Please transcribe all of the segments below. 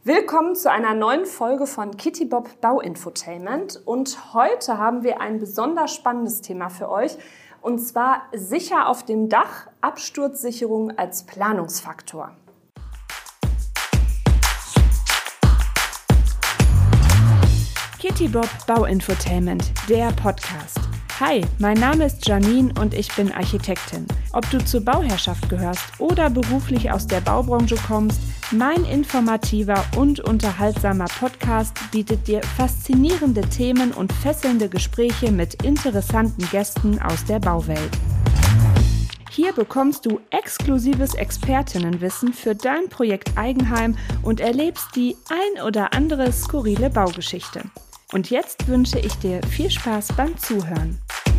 Willkommen zu einer neuen Folge von Kitty Bob Bauinfotainment und heute haben wir ein besonders spannendes Thema für euch und zwar sicher auf dem Dach, Absturzsicherung als Planungsfaktor. Kitty Bob Bauinfotainment, der Podcast. Hi, mein Name ist Janine und ich bin Architektin. Ob du zur Bauherrschaft gehörst oder beruflich aus der Baubranche kommst, mein informativer und unterhaltsamer Podcast bietet dir faszinierende Themen und fesselnde Gespräche mit interessanten Gästen aus der Bauwelt. Hier bekommst du exklusives Expertinnenwissen für dein Projekt Eigenheim und erlebst die ein oder andere skurrile Baugeschichte. Und jetzt wünsche ich dir viel Spaß beim Zuhören.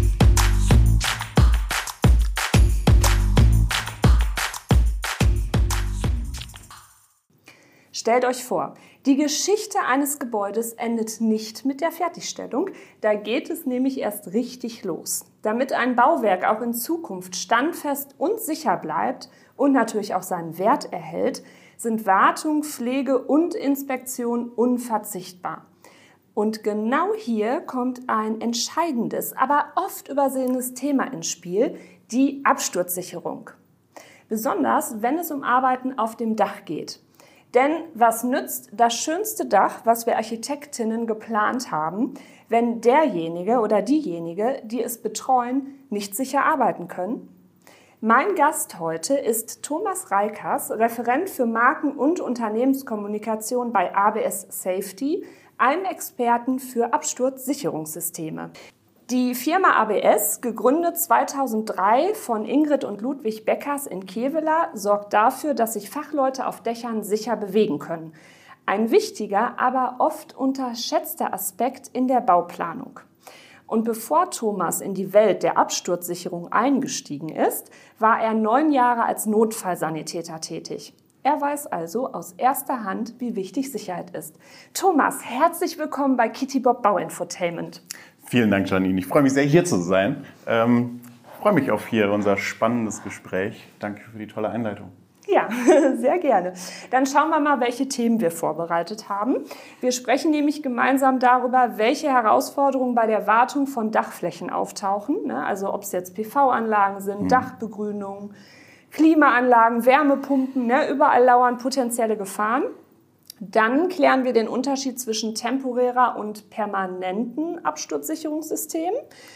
Stellt euch vor, die Geschichte eines Gebäudes endet nicht mit der Fertigstellung. Da geht es nämlich erst richtig los. Damit ein Bauwerk auch in Zukunft standfest und sicher bleibt und natürlich auch seinen Wert erhält, sind Wartung, Pflege und Inspektion unverzichtbar. Und genau hier kommt ein entscheidendes, aber oft übersehenes Thema ins Spiel, die Absturzsicherung. Besonders, wenn es um Arbeiten auf dem Dach geht. Denn was nützt das schönste Dach, was wir Architektinnen geplant haben, wenn derjenige oder diejenige, die es betreuen, nicht sicher arbeiten können? Mein Gast heute ist Thomas Reikers, Referent für Marken- und Unternehmenskommunikation bei ABS Safety, einem Experten für Absturzsicherungssysteme. Die Firma ABS, gegründet 2003 von Ingrid und Ludwig Beckers in Kevela, sorgt dafür, dass sich Fachleute auf Dächern sicher bewegen können. Ein wichtiger, aber oft unterschätzter Aspekt in der Bauplanung. Und bevor Thomas in die Welt der Absturzsicherung eingestiegen ist, war er 9 Jahre als Notfallsanitäter tätig. Er weiß also aus erster Hand, wie wichtig Sicherheit ist. Thomas, herzlich willkommen bei Kitty Bob Bauinfotainment. Vielen Dank, Janine. Ich freue mich sehr, hier zu sein. Freue mich auf hier unser spannendes Gespräch. Danke für die tolle Einleitung. Ja, sehr gerne. Dann schauen wir mal, welche Themen wir vorbereitet haben. Wir sprechen nämlich gemeinsam darüber, welche Herausforderungen bei der Wartung von Dachflächen auftauchen. Also ob es jetzt PV-Anlagen sind, Dachbegrünung, Klimaanlagen, Wärmepumpen, überall lauern potenzielle Gefahren. Dann klären wir den Unterschied zwischen temporärer und permanenten Absturzsicherungssystemen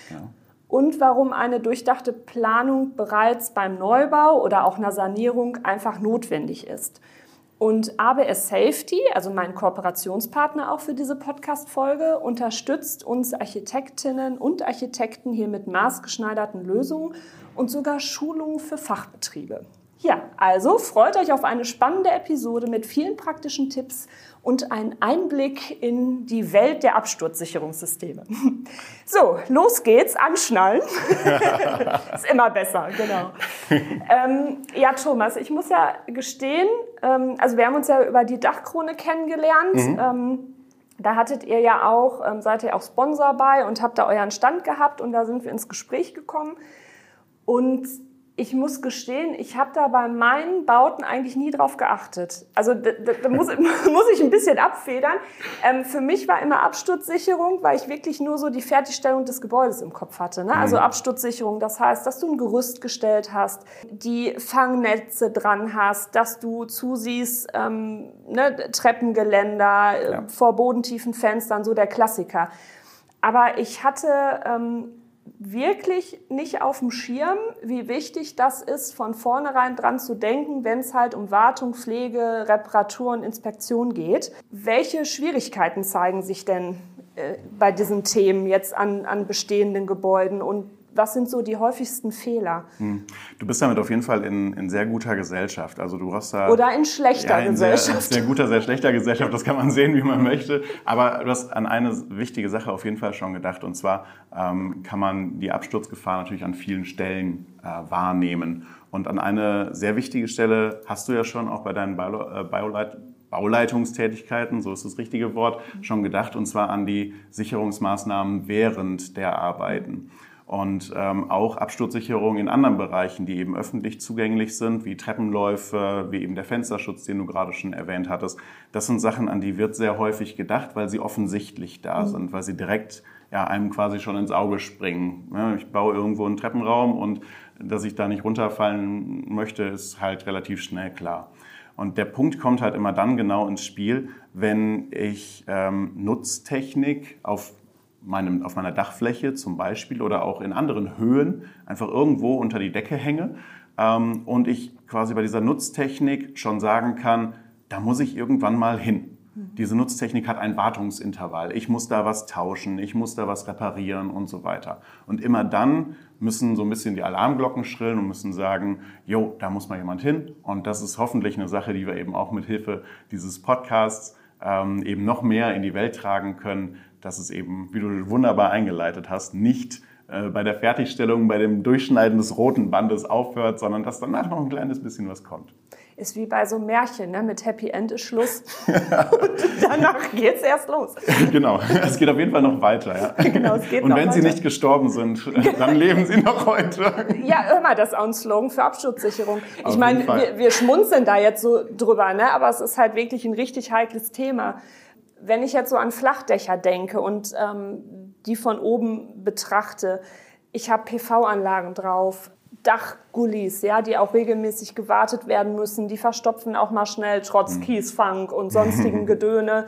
und warum eine durchdachte Planung bereits beim Neubau oder auch einer Sanierung einfach notwendig ist. Und ABS Safety, also mein Kooperationspartner auch für diese Podcast-Folge, unterstützt uns Architektinnen und Architekten hier mit maßgeschneiderten Lösungen und sogar Schulungen für Fachbetriebe. Ja, also freut euch auf eine spannende Episode mit vielen praktischen Tipps und einen Einblick in die Welt der Absturzsicherungssysteme. So, los geht's, anschnallen. Ist immer besser, genau. Ja, Thomas, ich muss ja gestehen, also wir haben uns ja über die Dachkrone kennengelernt. Da hattet ihr ja auch, seid ihr auch Sponsor bei und habt da euren Stand gehabt und da sind wir ins Gespräch gekommen. Und ich muss gestehen, ich habe da bei meinen Bauten eigentlich nie drauf geachtet. Also da muss ich ein bisschen abfedern. Für mich war immer Absturzsicherung, weil ich wirklich nur so die Fertigstellung des Gebäudes im Kopf hatte. Ne? Also Absturzsicherung, das heißt, dass du ein Gerüst gestellt hast, die Fangnetze dran hast, dass du zusiehst, Treppengeländer, vor bodentiefen Fenstern, so der Klassiker. Aber ich hatte wirklich nicht auf dem Schirm, wie wichtig das ist, von vornherein dran zu denken, wenn es halt um Wartung, Pflege, Reparatur und Inspektion geht. Welche Schwierigkeiten zeigen sich denn bei diesen Themen jetzt an bestehenden Gebäuden und was sind so die häufigsten Fehler? Du bist damit auf jeden Fall in sehr guter Gesellschaft. Also du hast da oder in schlechter Gesellschaft. Sehr guter, sehr schlechter Gesellschaft, das kann man sehen, wie man möchte. Aber du hast an eine wichtige Sache auf jeden Fall schon gedacht. Und zwar kann man die Absturzgefahr natürlich an vielen Stellen wahrnehmen. Und an eine sehr wichtige Stelle hast du ja schon auch bei deinen Bauleitungstätigkeiten, so ist das richtige Wort, schon gedacht. Und zwar an die Sicherungsmaßnahmen während der Arbeiten. Und auch Absturzsicherung in anderen Bereichen, die eben öffentlich zugänglich sind, wie Treppenläufe, wie eben der Fensterschutz, den du gerade schon erwähnt hattest. Das sind Sachen, an die wird sehr häufig gedacht, weil sie offensichtlich da sind, weil sie direkt einem quasi schon ins Auge springen. Ja, ich baue irgendwo einen Treppenraum und dass ich da nicht runterfallen möchte, ist halt relativ schnell klar. Und der Punkt kommt halt immer dann genau ins Spiel, wenn ich Nutztechnik auf meiner Dachfläche zum Beispiel oder auch in anderen Höhen einfach irgendwo unter die Decke hänge und ich quasi bei dieser Nutztechnik schon sagen kann, da muss ich irgendwann mal hin. Diese Nutztechnik hat ein Wartungsintervall. Ich muss da was tauschen, ich muss da was reparieren und so weiter. Und immer dann müssen so ein bisschen die Alarmglocken schrillen und müssen sagen, jo, da muss mal jemand hin. Und das ist hoffentlich eine Sache, die wir eben auch mit Hilfe dieses Podcasts eben noch mehr in die Welt tragen können, dass es eben, wie du wunderbar eingeleitet hast, nicht bei der Fertigstellung, bei dem Durchschneiden des roten Bandes aufhört, sondern dass danach noch ein kleines bisschen was kommt. Ist wie bei so einem Märchen, ne? Mit Happy End ist Schluss und danach geht's erst los. Genau, es geht auf jeden Fall noch weiter. Ja. Genau, es geht und noch wenn weiter. Sie nicht gestorben sind, dann leben Sie noch heute. Ja, immer, das ist auch ein Slogan für Absturzsicherung. Ich meine, wir schmunzeln da jetzt so drüber, ne? Aber es ist halt wirklich ein richtig heikles Thema. Wenn ich jetzt so an Flachdächer denke und die von oben betrachte, ich habe PV-Anlagen drauf, Dachgullis, ja, die auch regelmäßig gewartet werden müssen, die verstopfen auch mal schnell trotz Kiesfang und sonstigen Gedöne.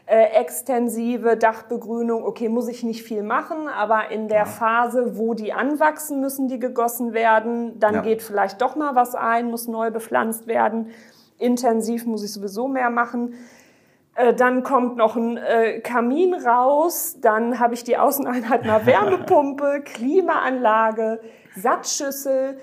Extensive Dachbegrünung, okay, muss ich nicht viel machen, aber in der Phase, wo die anwachsen, müssen die gegossen werden, dann geht vielleicht doch mal was ein, muss neu bepflanzt werden. Intensiv muss ich sowieso mehr machen. Dann kommt noch ein Kamin raus, dann habe ich die Außeneinheit einer Wärmepumpe, Klimaanlage, Satzschüssel,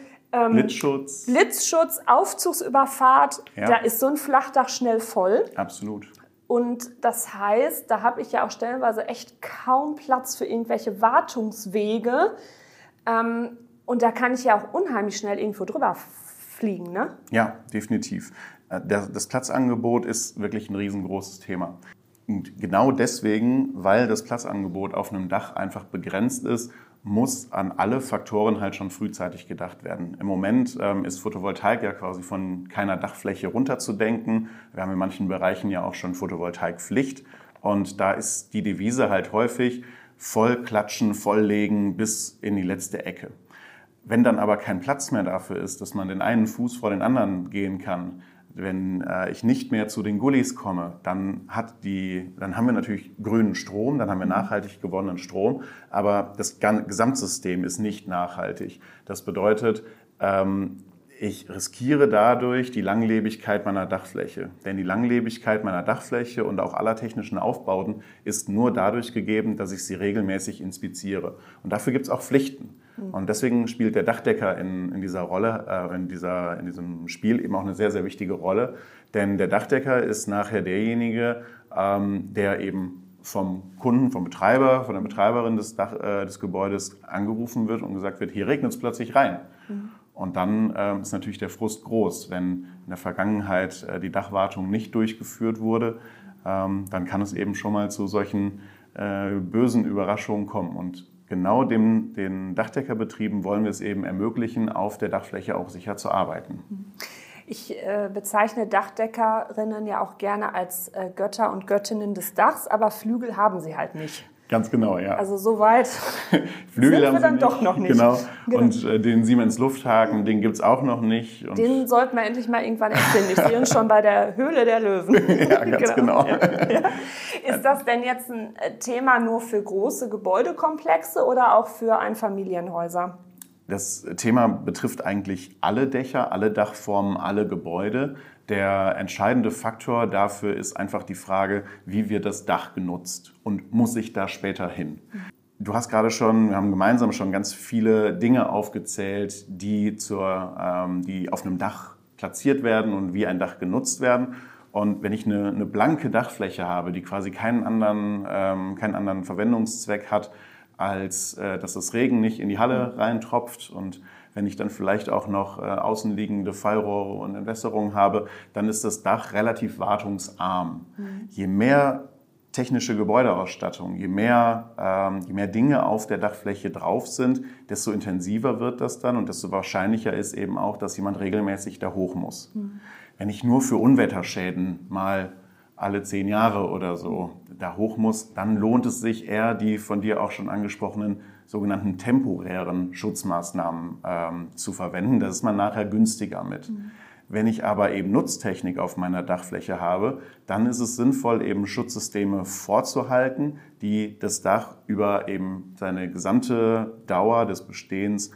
Blitzschutz, Aufzugsüberfahrt. Ja. Da ist so ein Flachdach schnell voll. Absolut. Und das heißt, da habe ich ja auch stellenweise echt kaum Platz für irgendwelche Wartungswege. Und da kann ich ja auch unheimlich schnell irgendwo drüber fliegen, ne? Ja, definitiv. Das Platzangebot ist wirklich ein riesengroßes Thema. Und genau deswegen, weil das Platzangebot auf einem Dach einfach begrenzt ist, muss an alle Faktoren halt schon frühzeitig gedacht werden. Im Moment ist Photovoltaik ja quasi von keiner Dachfläche runterzudenken. Wir haben in manchen Bereichen ja auch schon Photovoltaikpflicht. Und da ist die Devise halt häufig voll klatschen, volllegen bis in die letzte Ecke. Wenn dann aber kein Platz mehr dafür ist, dass man den einen Fuß vor den anderen gehen kann, wenn ich nicht mehr zu den Gullis komme, dann haben wir natürlich grünen Strom, dann haben wir nachhaltig gewonnenen Strom, aber das Gesamtsystem ist nicht nachhaltig. Das bedeutet, ich riskiere dadurch die Langlebigkeit meiner Dachfläche. Denn die Langlebigkeit meiner Dachfläche und auch aller technischen Aufbauten ist nur dadurch gegeben, dass ich sie regelmäßig inspiziere. Und dafür gibt es auch Pflichten. Und deswegen spielt der Dachdecker in dieser Rolle, in diesem Spiel eben auch eine sehr, sehr wichtige Rolle. Denn der Dachdecker ist nachher derjenige, der eben vom Kunden, vom Betreiber, von der Betreiberin des Gebäudes angerufen wird und gesagt wird, hier regnet es plötzlich rein. Und dann ist natürlich der Frust groß, wenn in der Vergangenheit die Dachwartung nicht durchgeführt wurde, dann kann es eben schon mal zu solchen bösen Überraschungen kommen. Und genau den Dachdeckerbetrieben wollen wir es eben ermöglichen, auf der Dachfläche auch sicher zu arbeiten. Ich bezeichne Dachdeckerinnen ja auch gerne als Götter und Göttinnen des Dachs, aber Flügel haben sie halt nicht. Ganz genau, ja. Also soweit Flügel sind haben wir dann nicht. Doch noch nicht. Genau. Und den Siemens Lufthaken, den gibt es auch noch nicht. Und den sollten wir endlich mal irgendwann erfinden. Ich sehe uns schon bei der Höhle der Löwen. Ja, ganz genau. Ja. Ist das denn jetzt ein Thema nur für große Gebäudekomplexe oder auch für Einfamilienhäuser? Das Thema betrifft eigentlich alle Dächer, alle Dachformen, alle Gebäude. Der entscheidende Faktor dafür ist einfach die Frage, wie wird das Dach genutzt und muss ich da später hin? Du hast gerade wir haben gemeinsam schon ganz viele Dinge aufgezählt, die auf einem Dach platziert werden und wie ein Dach genutzt werden. Und wenn ich eine blanke Dachfläche habe, die quasi keinen anderen Verwendungszweck hat, als dass das Regen nicht in die Halle reintropft und wenn ich dann vielleicht auch noch außenliegende Fallrohre und Entwässerung habe, dann ist das Dach relativ wartungsarm. Je mehr technische Gebäudeausstattung. Je mehr Dinge auf der Dachfläche drauf sind, desto intensiver wird das dann und desto wahrscheinlicher ist eben auch, dass jemand regelmäßig da hoch muss. Wenn ich nur für Unwetterschäden mal alle 10 Jahre oder so da hoch muss, dann lohnt es sich eher, die von dir auch schon angesprochenen sogenannten temporären Schutzmaßnahmen zu verwenden. Da ist man nachher günstiger mit. Wenn ich aber eben Nutztechnik auf meiner Dachfläche habe, dann ist es sinnvoll, eben Schutzsysteme vorzuhalten, die das Dach über eben seine gesamte Dauer des Bestehens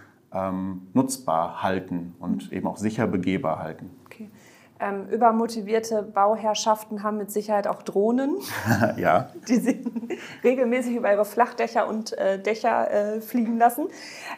nutzbar halten und eben auch sicher begehbar halten. Okay. Übermotivierte Bauherrschaften haben mit Sicherheit auch Drohnen, ja. Die sie regelmäßig über ihre Flachdächer und Dächer fliegen lassen.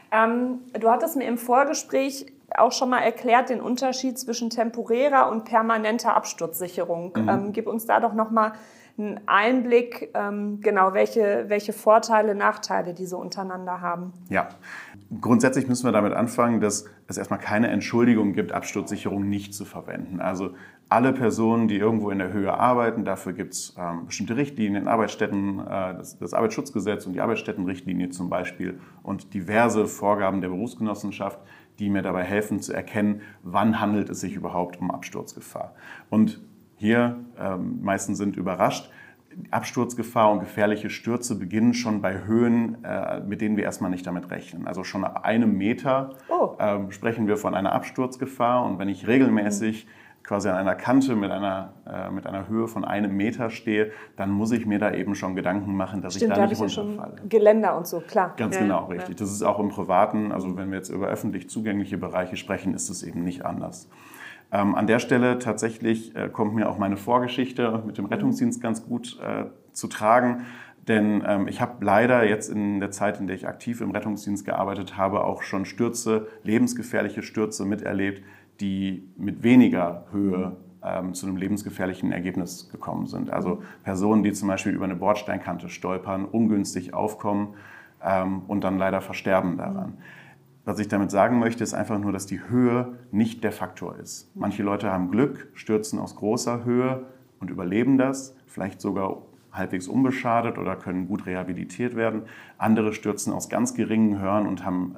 Du hattest mir im Vorgespräch auch schon mal erklärt, den Unterschied zwischen temporärer und permanenter Absturzsicherung. Gib uns da doch noch mal einen Einblick, genau, welche Vorteile, Nachteile diese untereinander haben. Ja, grundsätzlich müssen wir damit anfangen, dass es erstmal keine Entschuldigung gibt, Absturzsicherung nicht zu verwenden. Also alle Personen, die irgendwo in der Höhe arbeiten, dafür gibt es bestimmte Richtlinien, Arbeitsstätten, das Arbeitsschutzgesetz und die Arbeitsstättenrichtlinie zum Beispiel und diverse Vorgaben der Berufsgenossenschaft, die mir dabei helfen zu erkennen, wann handelt es sich überhaupt um Absturzgefahr. Und hier, meisten sind überrascht, Absturzgefahr und gefährliche Stürze beginnen schon bei Höhen, mit denen wir erstmal nicht damit rechnen. Also schon ab 1 Meter sprechen wir von einer Absturzgefahr. Und wenn ich regelmäßig quasi an einer Kante mit einer Höhe von 1 Meter stehe, dann muss ich mir da eben schon Gedanken machen, dass ich da nicht runterfalle. Ja schon Geländer und so, klar. Ganz genau, richtig. Das ist auch im Privaten, also wenn wir jetzt über öffentlich zugängliche Bereiche sprechen, ist es eben nicht anders. An der Stelle tatsächlich kommt mir auch meine Vorgeschichte mit dem Rettungsdienst ganz gut zu tragen. Denn ich habe leider jetzt in der Zeit, in der ich aktiv im Rettungsdienst gearbeitet habe, auch schon Stürze, lebensgefährliche Stürze miterlebt, die mit weniger Höhe zu einem lebensgefährlichen Ergebnis gekommen sind. Also Personen, die zum Beispiel über eine Bordsteinkante stolpern, ungünstig aufkommen und dann leider versterben daran. Was ich damit sagen möchte, ist einfach nur, dass die Höhe nicht der Faktor ist. Manche Leute haben Glück, stürzen aus großer Höhe und überleben das, vielleicht sogar halbwegs unbeschadet oder können gut rehabilitiert werden. Andere stürzen aus ganz geringen Höhen und haben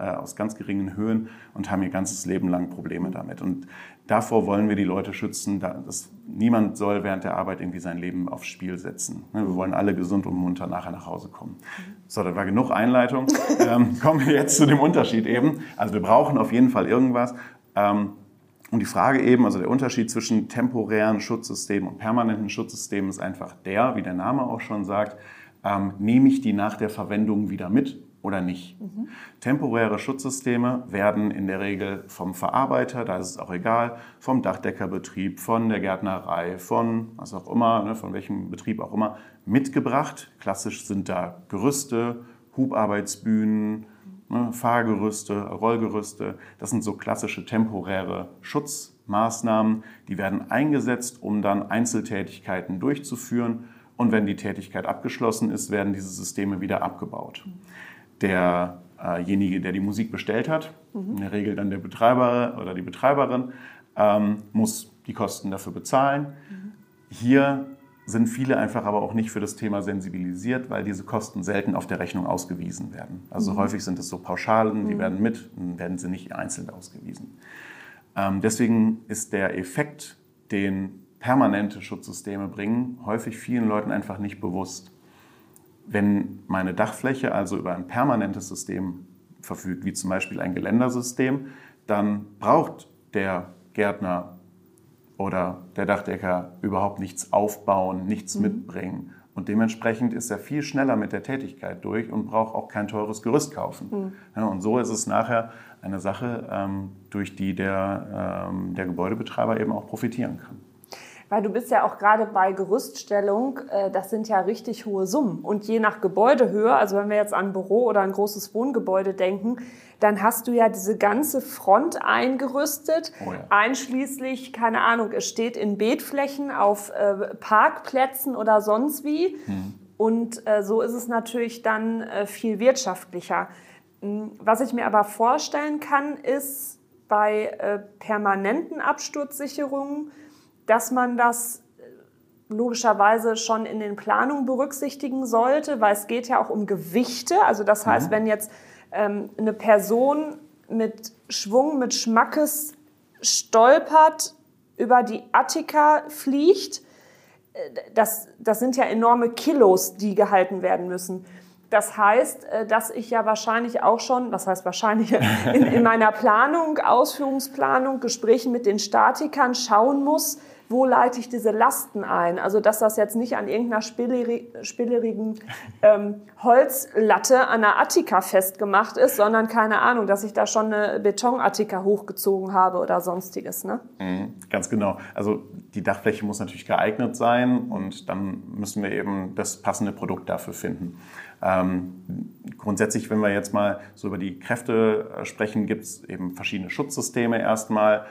ihr ganzes Leben lang Probleme damit. Und davor wollen wir die Leute schützen, dass niemand soll während der Arbeit irgendwie sein Leben aufs Spiel setzen. Wir wollen alle gesund und munter nachher nach Hause kommen. So, das war genug Einleitung. Kommen wir jetzt zu dem Unterschied eben. Also wir brauchen auf jeden Fall irgendwas. Und die Frage eben, also der Unterschied zwischen temporären Schutzsystemen und permanenten Schutzsystemen ist einfach der, wie der Name auch schon sagt, nehme ich die nach der Verwendung wieder mit oder nicht. Temporäre Schutzsysteme werden in der Regel vom Verarbeiter, da ist es auch egal, vom Dachdeckerbetrieb, von der Gärtnerei, von was auch immer, von welchem Betrieb auch immer, mitgebracht. Klassisch sind da Gerüste, Hubarbeitsbühnen, Fahrgerüste, Rollgerüste, das sind so klassische temporäre Schutzmaßnahmen, die werden eingesetzt, um dann Einzeltätigkeiten durchzuführen und wenn die Tätigkeit abgeschlossen ist, werden diese Systeme wieder abgebaut. Derjenige, der die Musik bestellt hat, in der Regel dann der Betreiber oder die Betreiberin, muss die Kosten dafür bezahlen. Hier sind viele einfach aber auch nicht für das Thema sensibilisiert, weil diese Kosten selten auf der Rechnung ausgewiesen werden. Also häufig sind es so Pauschalen, die werden werden sie nicht einzeln ausgewiesen. Deswegen ist der Effekt, den permanente Schutzsysteme bringen, häufig vielen Leuten einfach nicht bewusst. Wenn meine Dachfläche also über ein permanentes System verfügt, wie zum Beispiel ein Geländersystem, dann braucht der Gärtner oder der Dachdecker überhaupt nichts aufbauen, nichts mitbringen. Und dementsprechend ist er viel schneller mit der Tätigkeit durch und braucht auch kein teures Gerüst kaufen. Ja, und so ist es nachher eine Sache, durch die der Gebäudebetreiber eben auch profitieren kann. Weil du bist ja auch gerade bei Gerüststellung, das sind ja richtig hohe Summen. Und je nach Gebäudehöhe, also wenn wir jetzt an ein Büro oder ein großes Wohngebäude denken, dann hast du ja diese ganze Front eingerüstet, einschließlich, keine Ahnung, es steht in Beetflächen auf Parkplätzen oder sonst wie. Und so ist es natürlich dann viel wirtschaftlicher. Was ich mir aber vorstellen kann, ist bei permanenten Absturzsicherungen, dass man das logischerweise schon in den Planungen berücksichtigen sollte, weil es geht ja auch um Gewichte. Also das heißt, wenn jetzt eine Person mit Schwung, mit Schmackes stolpert, über die Attika fliegt, das sind ja enorme Kilos, die gehalten werden müssen. Das heißt, dass ich ja wahrscheinlich auch schon, was heißt wahrscheinlich, in meiner Planung, Ausführungsplanung, Gesprächen mit den Statikern schauen muss, wo leite ich diese Lasten ein? Also, dass das jetzt nicht an irgendeiner spillerigen Holzlatte an der Attika festgemacht ist, sondern, keine Ahnung, dass ich da schon eine Beton-Attika hochgezogen habe oder sonstiges. Ne? Ganz genau. Also die Dachfläche muss natürlich geeignet sein und dann müssen wir eben das passende Produkt dafür finden. Grundsätzlich, wenn wir jetzt mal so über die Kräfte sprechen, gibt es eben verschiedene Schutzsysteme erstmal.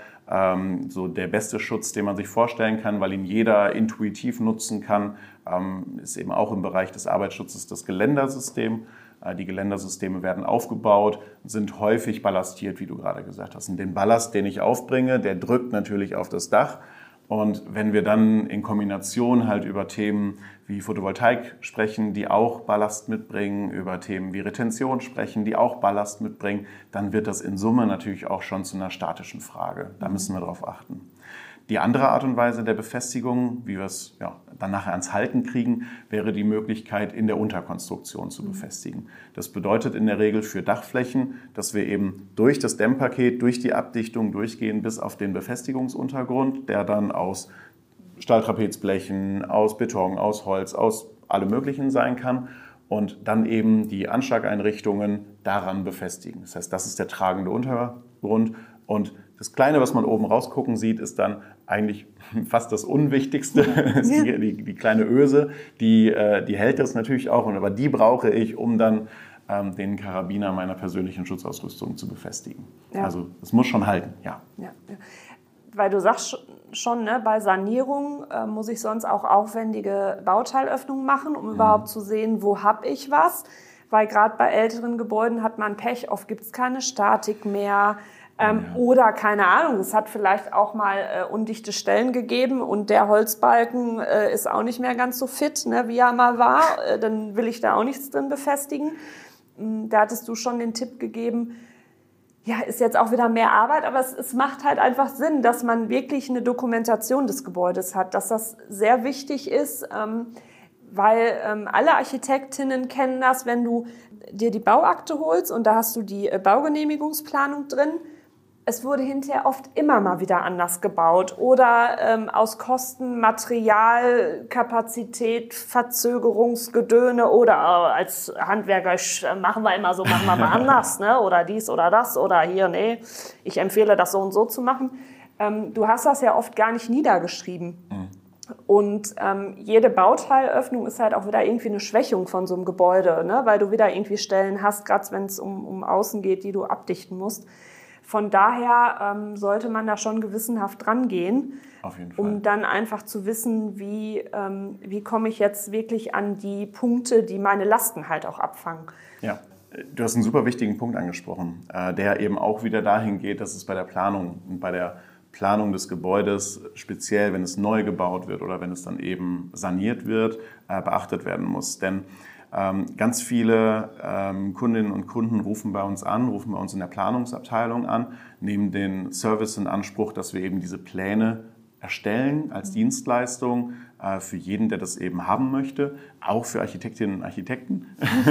So der beste Schutz, den man sich vorstellen kann, weil ihn jeder intuitiv nutzen kann, ist eben auch im Bereich des Arbeitsschutzes das Geländersystem. Die Geländersysteme werden aufgebaut, sind häufig ballastiert, wie du gerade gesagt hast. Und den Ballast, den ich aufbringe, der drückt natürlich auf das Dach. Und wenn wir dann in Kombination halt über Themen wie Photovoltaik sprechen, die auch Ballast mitbringen, über Themen wie Retention sprechen, die auch Ballast mitbringen, dann wird das in Summe natürlich auch schon zu einer statischen Frage. Da müssen wir drauf achten. Die andere Art und Weise der Befestigung, wie wir es dann nachher ans Halten kriegen, wäre die Möglichkeit, in der Unterkonstruktion zu befestigen. Das bedeutet in der Regel für Dachflächen, dass wir eben durch das Dämmpaket, durch die Abdichtung durchgehen bis auf den Befestigungsuntergrund, der dann aus Stahltrapezblechen, aus Beton, aus Holz, aus allem Möglichen sein kann und dann eben die Anschlageinrichtungen daran befestigen. Das heißt, das ist der tragende Untergrund und das Kleine, was man oben rausgucken sieht, ist dann eigentlich fast das Unwichtigste, ist die kleine Öse, die hält das natürlich auch, aber die brauche ich, um dann den Karabiner meiner persönlichen Schutzausrüstung zu befestigen. Ja. Also es muss schon halten, ja. Weil du sagst schon, ne, bei Sanierung muss ich sonst auch aufwendige Bauteilöffnungen machen, um überhaupt zu sehen, wo habe ich was. Weil gerade bei älteren Gebäuden hat man Pech, oft gibt es keine Statik mehr. Oder, keine Ahnung, es hat vielleicht auch mal undichte Stellen gegeben und der Holzbalken ist auch nicht mehr ganz so fit, ne, wie er mal war. Dann will ich da auch nichts drin befestigen. Da hattest du schon den Tipp gegeben, ja, ist jetzt auch wieder mehr Arbeit, aber es macht halt einfach Sinn, dass man wirklich eine Dokumentation des Gebäudes hat, dass das sehr wichtig ist, weil alle Architektinnen kennen das, wenn du dir die Bauakte holst und da hast du die Baugenehmigungsplanung drin. Es wurde hinterher oft immer mal wieder anders gebaut oder aus Kosten, Material, Kapazität, Verzögerungsgedöne oder als Handwerker machen wir immer so, machen wir mal anders, ne? Oder dies oder das oder hier, nee, ich empfehle das so und so zu machen. Du hast das ja oft gar nicht niedergeschrieben. Und jede Bauteilöffnung ist halt auch wieder irgendwie eine Schwächung von so einem Gebäude, ne? Weil du wieder irgendwie Stellen hast, gerade wenn es um Außen geht, die du abdichten musst. Von daher sollte man da schon gewissenhaft rangehen, auf jeden Fall, um dann einfach zu wissen, wie komme ich jetzt wirklich an die Punkte, die meine Lasten halt auch abfangen. Ja, du hast einen super wichtigen Punkt angesprochen, der eben auch wieder dahin geht, dass es bei der Planung und bei der Planung des Gebäudes, speziell wenn es neu gebaut wird oder wenn es dann eben saniert wird, beachtet werden muss. Denn ganz viele Kundinnen und Kunden rufen bei uns in der Planungsabteilung an, nehmen den Service in Anspruch, dass wir eben diese Pläne erstellen als Dienstleistung für jeden, der das eben haben möchte, auch für Architektinnen und Architekten.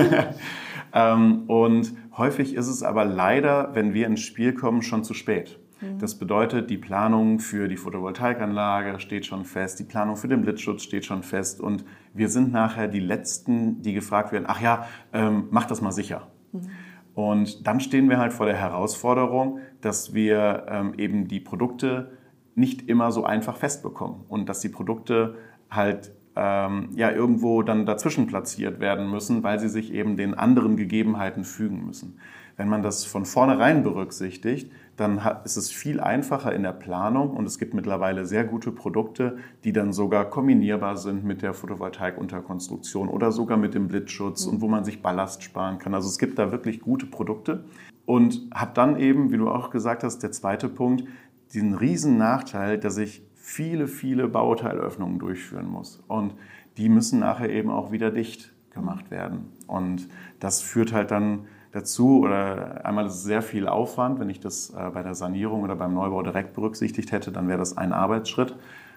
Und häufig ist es aber leider, wenn wir ins Spiel kommen, schon zu spät. Das bedeutet, die Planung für die Photovoltaikanlage steht schon fest, die Planung für den Blitzschutz steht schon fest und wir sind nachher die Letzten, die gefragt werden, ach ja, mach das mal sicher. Und dann stehen wir halt vor der Herausforderung, dass wir eben die Produkte nicht immer so einfach festbekommen und dass die Produkte halt irgendwo dann dazwischen platziert werden müssen, weil sie sich eben den anderen Gegebenheiten fügen müssen. Wenn man das von vornherein berücksichtigt, dann ist es viel einfacher in der Planung und es gibt mittlerweile sehr gute Produkte, die dann sogar kombinierbar sind mit der Photovoltaikunterkonstruktion oder sogar mit dem Blitzschutz und wo man sich Ballast sparen kann. Also es gibt da wirklich gute Produkte und hat dann eben, wie du auch gesagt hast, der zweite Punkt, diesen riesen Nachteil, dass ich viele, viele Bauteilöffnungen durchführen muss. Und die müssen nachher eben auch wieder dicht gemacht werden. Und das führt halt dann dazu, oder einmal ist es sehr viel Aufwand, wenn ich das bei der Sanierung oder beim Neubau direkt berücksichtigt hätte, dann wäre das ein Arbeitsschritt.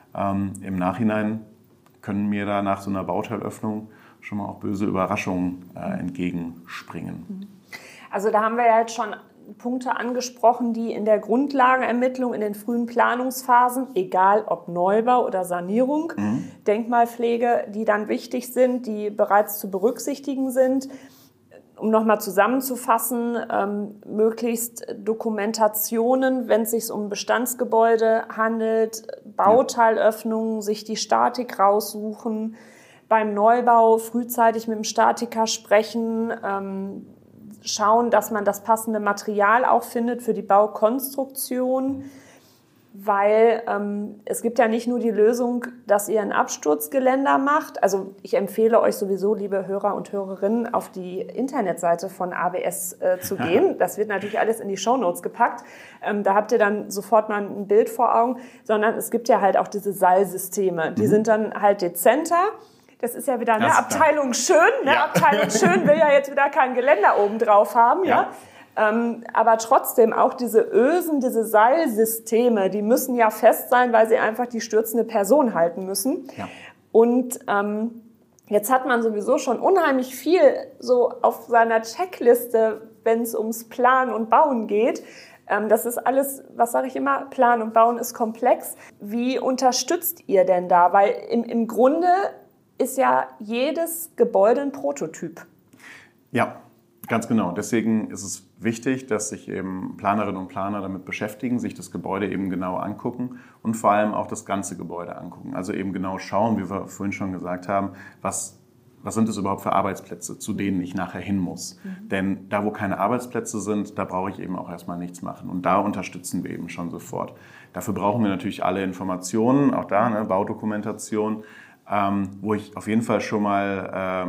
Im Nachhinein können mir da nach so einer Bauteilöffnung schon mal auch böse Überraschungen entgegenspringen. Also da haben wir ja jetzt schon Punkte angesprochen, die in der Grundlagenermittlung, in den frühen Planungsphasen, egal ob Neubau oder Sanierung, Denkmalpflege, die dann wichtig sind, die bereits zu berücksichtigen sind. Um nochmal zusammenzufassen, möglichst Dokumentationen, wenn es sich um Bestandsgebäude handelt, Bauteilöffnungen, sich die Statik raussuchen, beim Neubau frühzeitig mit dem Statiker sprechen, schauen, dass man das passende Material auch findet für die Baukonstruktion, weil es gibt ja nicht nur die Lösung, dass ihr ein Absturzgeländer macht. Also ich empfehle euch sowieso, liebe Hörer und Hörerinnen, auf die Internetseite von AWS zu gehen. Das wird natürlich alles in die Shownotes gepackt. Da habt ihr dann sofort mal ein Bild vor Augen. Sondern es gibt ja halt auch diese Seilsysteme. Die sind dann halt dezenter. Das ist ja wieder eine Abteilung schön. Ne? Ja. Abteilung schön will ja jetzt wieder kein Geländer oben drauf haben. Ja. Aber trotzdem auch diese Ösen, diese Seilsysteme, die müssen ja fest sein, weil sie einfach die stürzende Person halten müssen. Ja. Und jetzt hat man sowieso schon unheimlich viel so auf seiner Checkliste, wenn es ums Planen und Bauen geht. Das ist alles, was sage ich immer, Planen und Bauen ist komplex. Wie unterstützt ihr denn da? Weil im Grunde ist ja jedes Gebäude ein Prototyp. Ja, ganz genau. Deswegen ist es wichtig, dass sich eben Planerinnen und Planer damit beschäftigen, sich das Gebäude eben genau angucken und vor allem auch das ganze Gebäude angucken. Also eben genau schauen, wie wir vorhin schon gesagt haben, was sind das überhaupt für Arbeitsplätze, zu denen ich nachher hin muss. Denn da, wo keine Arbeitsplätze sind, da brauche ich eben auch erstmal nichts machen. Und da unterstützen wir eben schon sofort. Dafür brauchen wir natürlich alle Informationen, auch da, ne, Baudokumentation, wo ich auf jeden Fall schon mal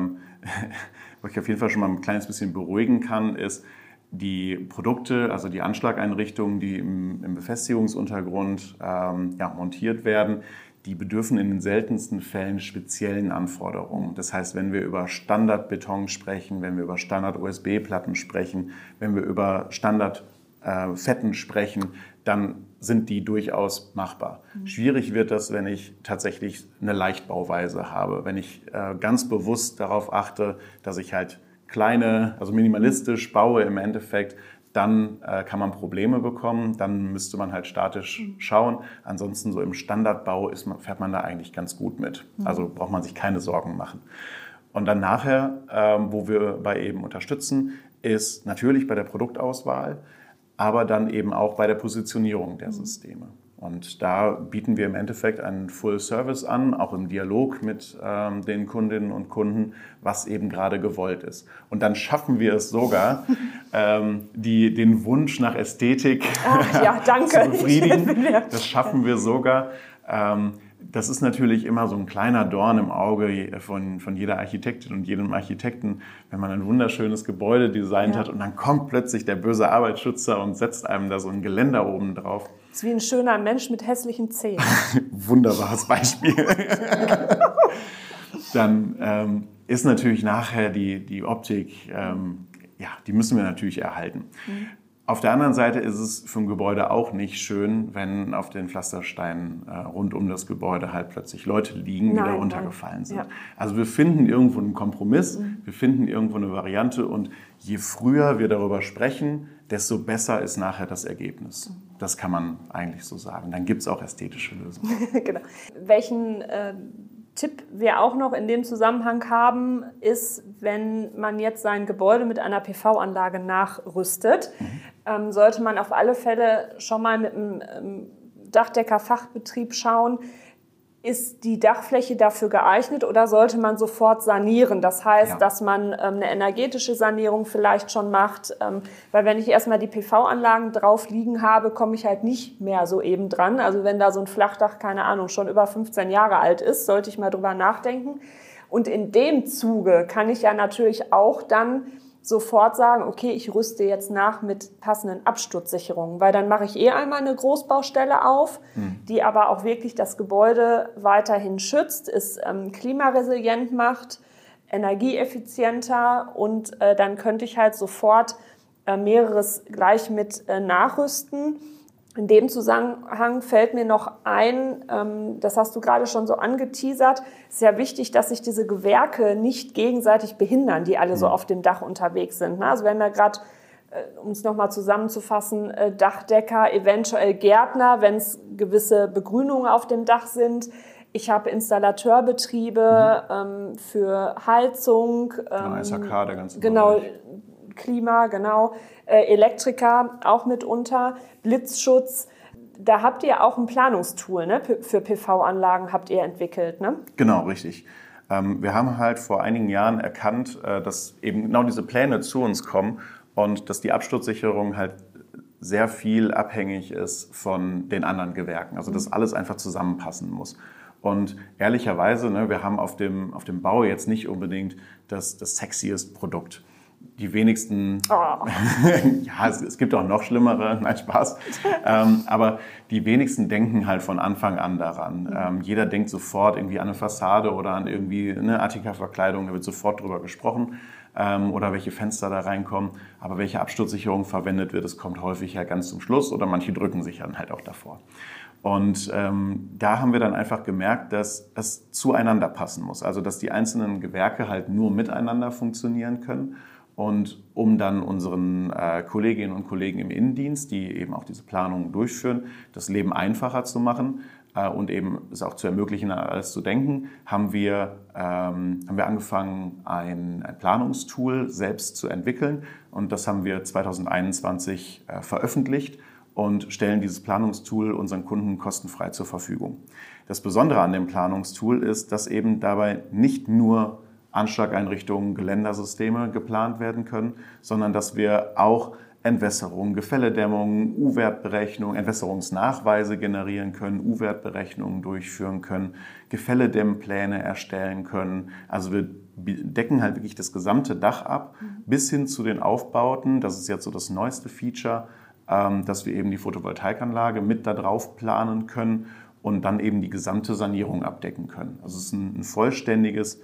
ein kleines bisschen beruhigen kann, ist die Produkte, also die Anschlageinrichtungen, die im Befestigungsuntergrund montiert werden, die bedürfen in den seltensten Fällen speziellen Anforderungen. Das heißt, wenn wir über Standardbeton sprechen, wenn wir über Standard-USB-Platten sprechen, wenn wir über Standardfetten sprechen, dann sind die durchaus machbar. Schwierig wird das, wenn ich tatsächlich eine Leichtbauweise habe, wenn ich ganz bewusst darauf achte, dass ich halt also minimalistisch baue im Endeffekt, dann kann man Probleme bekommen, dann müsste man halt statisch schauen. Ansonsten so im Standardbau fährt man da eigentlich ganz gut mit. Also braucht man sich keine Sorgen machen. Und dann nachher, wo wir bei eben unterstützen, ist natürlich bei der Produktauswahl, aber dann eben auch bei der Positionierung der Systeme. Und da bieten wir im Endeffekt einen Full Service an, auch im Dialog mit den Kundinnen und Kunden, was eben gerade gewollt ist. Und dann schaffen wir es sogar, den Wunsch nach Ästhetik zu befriedigen. Das schaffen wir sogar. Das ist natürlich immer so ein kleiner Dorn im Auge von jeder Architektin und jedem Architekten, wenn man ein wunderschönes Gebäude designt hat und dann kommt plötzlich der böse Arbeitsschützer und setzt einem da so ein Geländer oben drauf. Das ist wie ein schöner Mensch mit hässlichen Zähnen. Wunderbares Beispiel. Dann ist natürlich nachher die Optik, die müssen wir natürlich erhalten. Auf der anderen Seite ist es für ein Gebäude auch nicht schön, wenn auf den Pflastersteinen rund um das Gebäude halt plötzlich Leute liegen, die da runtergefallen sind. Ja. Also wir finden irgendwo einen Kompromiss, wir finden irgendwo eine Variante und je früher wir darüber sprechen, desto besser ist nachher das Ergebnis. Das kann man eigentlich so sagen. Dann gibt es auch ästhetische Lösungen. Genau. Welchen Tipp wir auch noch in dem Zusammenhang haben, ist, wenn man jetzt sein Gebäude mit einer PV-Anlage nachrüstet, sollte man auf alle Fälle schon mal mit einem Dachdecker-Fachbetrieb schauen, ist die Dachfläche dafür geeignet oder sollte man sofort sanieren? Das heißt, dass man eine energetische Sanierung vielleicht schon macht, weil wenn ich erstmal die PV-Anlagen drauf liegen habe, komme ich halt nicht mehr so eben dran. Also wenn da so ein Flachdach, keine Ahnung, schon über 15 Jahre alt ist, sollte ich mal drüber nachdenken. Und in dem Zuge kann ich ja natürlich auch dann sofort sagen, okay, ich rüste jetzt nach mit passenden Absturzsicherungen, weil dann mache ich einmal eine Großbaustelle auf, die aber auch wirklich das Gebäude weiterhin schützt, es klimaresilient macht, energieeffizienter und dann könnte ich halt sofort mehreres gleich mit nachrüsten. In dem Zusammenhang fällt mir noch ein, das hast du gerade schon so angeteasert, es ist ja wichtig, dass sich diese Gewerke nicht gegenseitig behindern, die alle so auf dem Dach unterwegs sind. Also wir haben ja gerade, um es nochmal zusammenzufassen, Dachdecker, eventuell Gärtner, wenn es gewisse Begrünungen auf dem Dach sind. Ich habe Installateurbetriebe für Heizung. SHK, der ganze Genau, Klima, genau. Elektriker auch mitunter. Blitzschutz. Da habt ihr auch ein Planungstool, ne? Für PV-Anlagen habt ihr entwickelt, ne? Genau, richtig. Wir haben halt vor einigen Jahren erkannt, dass eben genau diese Pläne zu uns kommen und dass die Absturzsicherung halt sehr viel abhängig ist von den anderen Gewerken. Also dass alles einfach zusammenpassen muss. Und ehrlicherweise, ne, wir haben auf dem Bau jetzt nicht unbedingt das sexiest Produkt. Die wenigsten, ja, es gibt auch noch schlimmere, nein, Spaß, aber die wenigsten denken halt von Anfang an daran. Jeder denkt sofort irgendwie an eine Fassade oder an irgendwie eine Attika-Verkleidung, da wird sofort drüber gesprochen oder welche Fenster da reinkommen. Aber welche Absturzsicherung verwendet wird, das kommt häufig ja ganz zum Schluss oder manche drücken sich dann halt auch davor. Und da haben wir dann einfach gemerkt, dass es zueinander passen muss. Also dass die einzelnen Gewerke halt nur miteinander funktionieren können. Und um dann unseren Kolleginnen und Kollegen im Innendienst, die eben auch diese Planungen durchführen, das Leben einfacher zu machen und eben es auch zu ermöglichen, an alles zu denken, haben wir angefangen, ein Planungstool selbst zu entwickeln. Und das haben wir 2021 veröffentlicht und stellen dieses Planungstool unseren Kunden kostenfrei zur Verfügung. Das Besondere an dem Planungstool ist, dass eben dabei nicht nur Anschlageinrichtungen, Geländersysteme geplant werden können, sondern dass wir auch Entwässerung, Gefälledämmung, U-Wertberechnung, Entwässerungsnachweise generieren können, U-Wertberechnungen durchführen können, Gefälledämmpläne erstellen können. Also wir decken halt wirklich das gesamte Dach ab, bis hin zu den Aufbauten. Das ist jetzt so das neueste Feature, dass wir eben die Photovoltaikanlage mit da drauf planen können und dann eben die gesamte Sanierung abdecken können. Also es ist ein vollständiges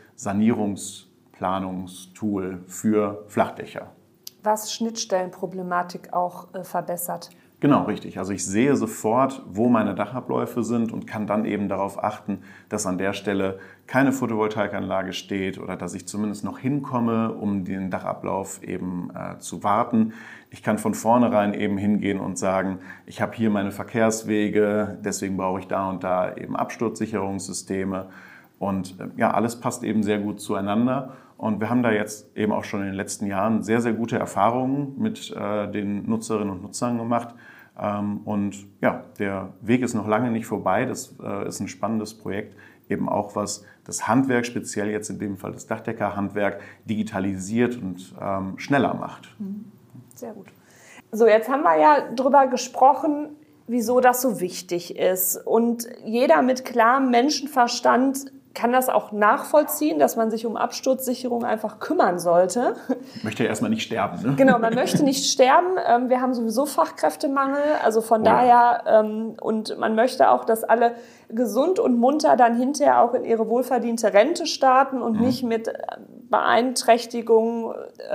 Sanierungsplanungstool für Flachdächer. Was Schnittstellenproblematik auch verbessert. Genau, richtig. Also ich sehe sofort, wo meine Dachabläufe sind und kann dann eben darauf achten, dass an der Stelle keine Photovoltaikanlage steht oder dass ich zumindest noch hinkomme, um den Dachablauf eben zu warten. Ich kann von vornherein eben hingehen und sagen, ich habe hier meine Verkehrswege, deswegen brauche ich da und da eben Absturzsicherungssysteme. Und ja, alles passt eben sehr gut zueinander. Und wir haben da jetzt eben auch schon in den letzten Jahren sehr, sehr gute Erfahrungen mit den Nutzerinnen und Nutzern gemacht. Und ja, der Weg ist noch lange nicht vorbei. Das ist ein spannendes Projekt, eben auch was das Handwerk, speziell jetzt in dem Fall das Dachdeckerhandwerk, digitalisiert und schneller macht. Sehr gut. So, jetzt haben wir ja drüber gesprochen, wieso das so wichtig ist. Und jeder mit klarem Menschenverstand kann das auch nachvollziehen, dass man sich um Absturzsicherung einfach kümmern sollte. Ich möchte ja erstmal nicht sterben. Ne? Genau, man möchte nicht sterben. Wir haben sowieso Fachkräftemangel. Also von daher, und man möchte auch, dass alle gesund und munter dann hinterher auch in ihre wohlverdiente Rente starten und nicht mit Beeinträchtigungen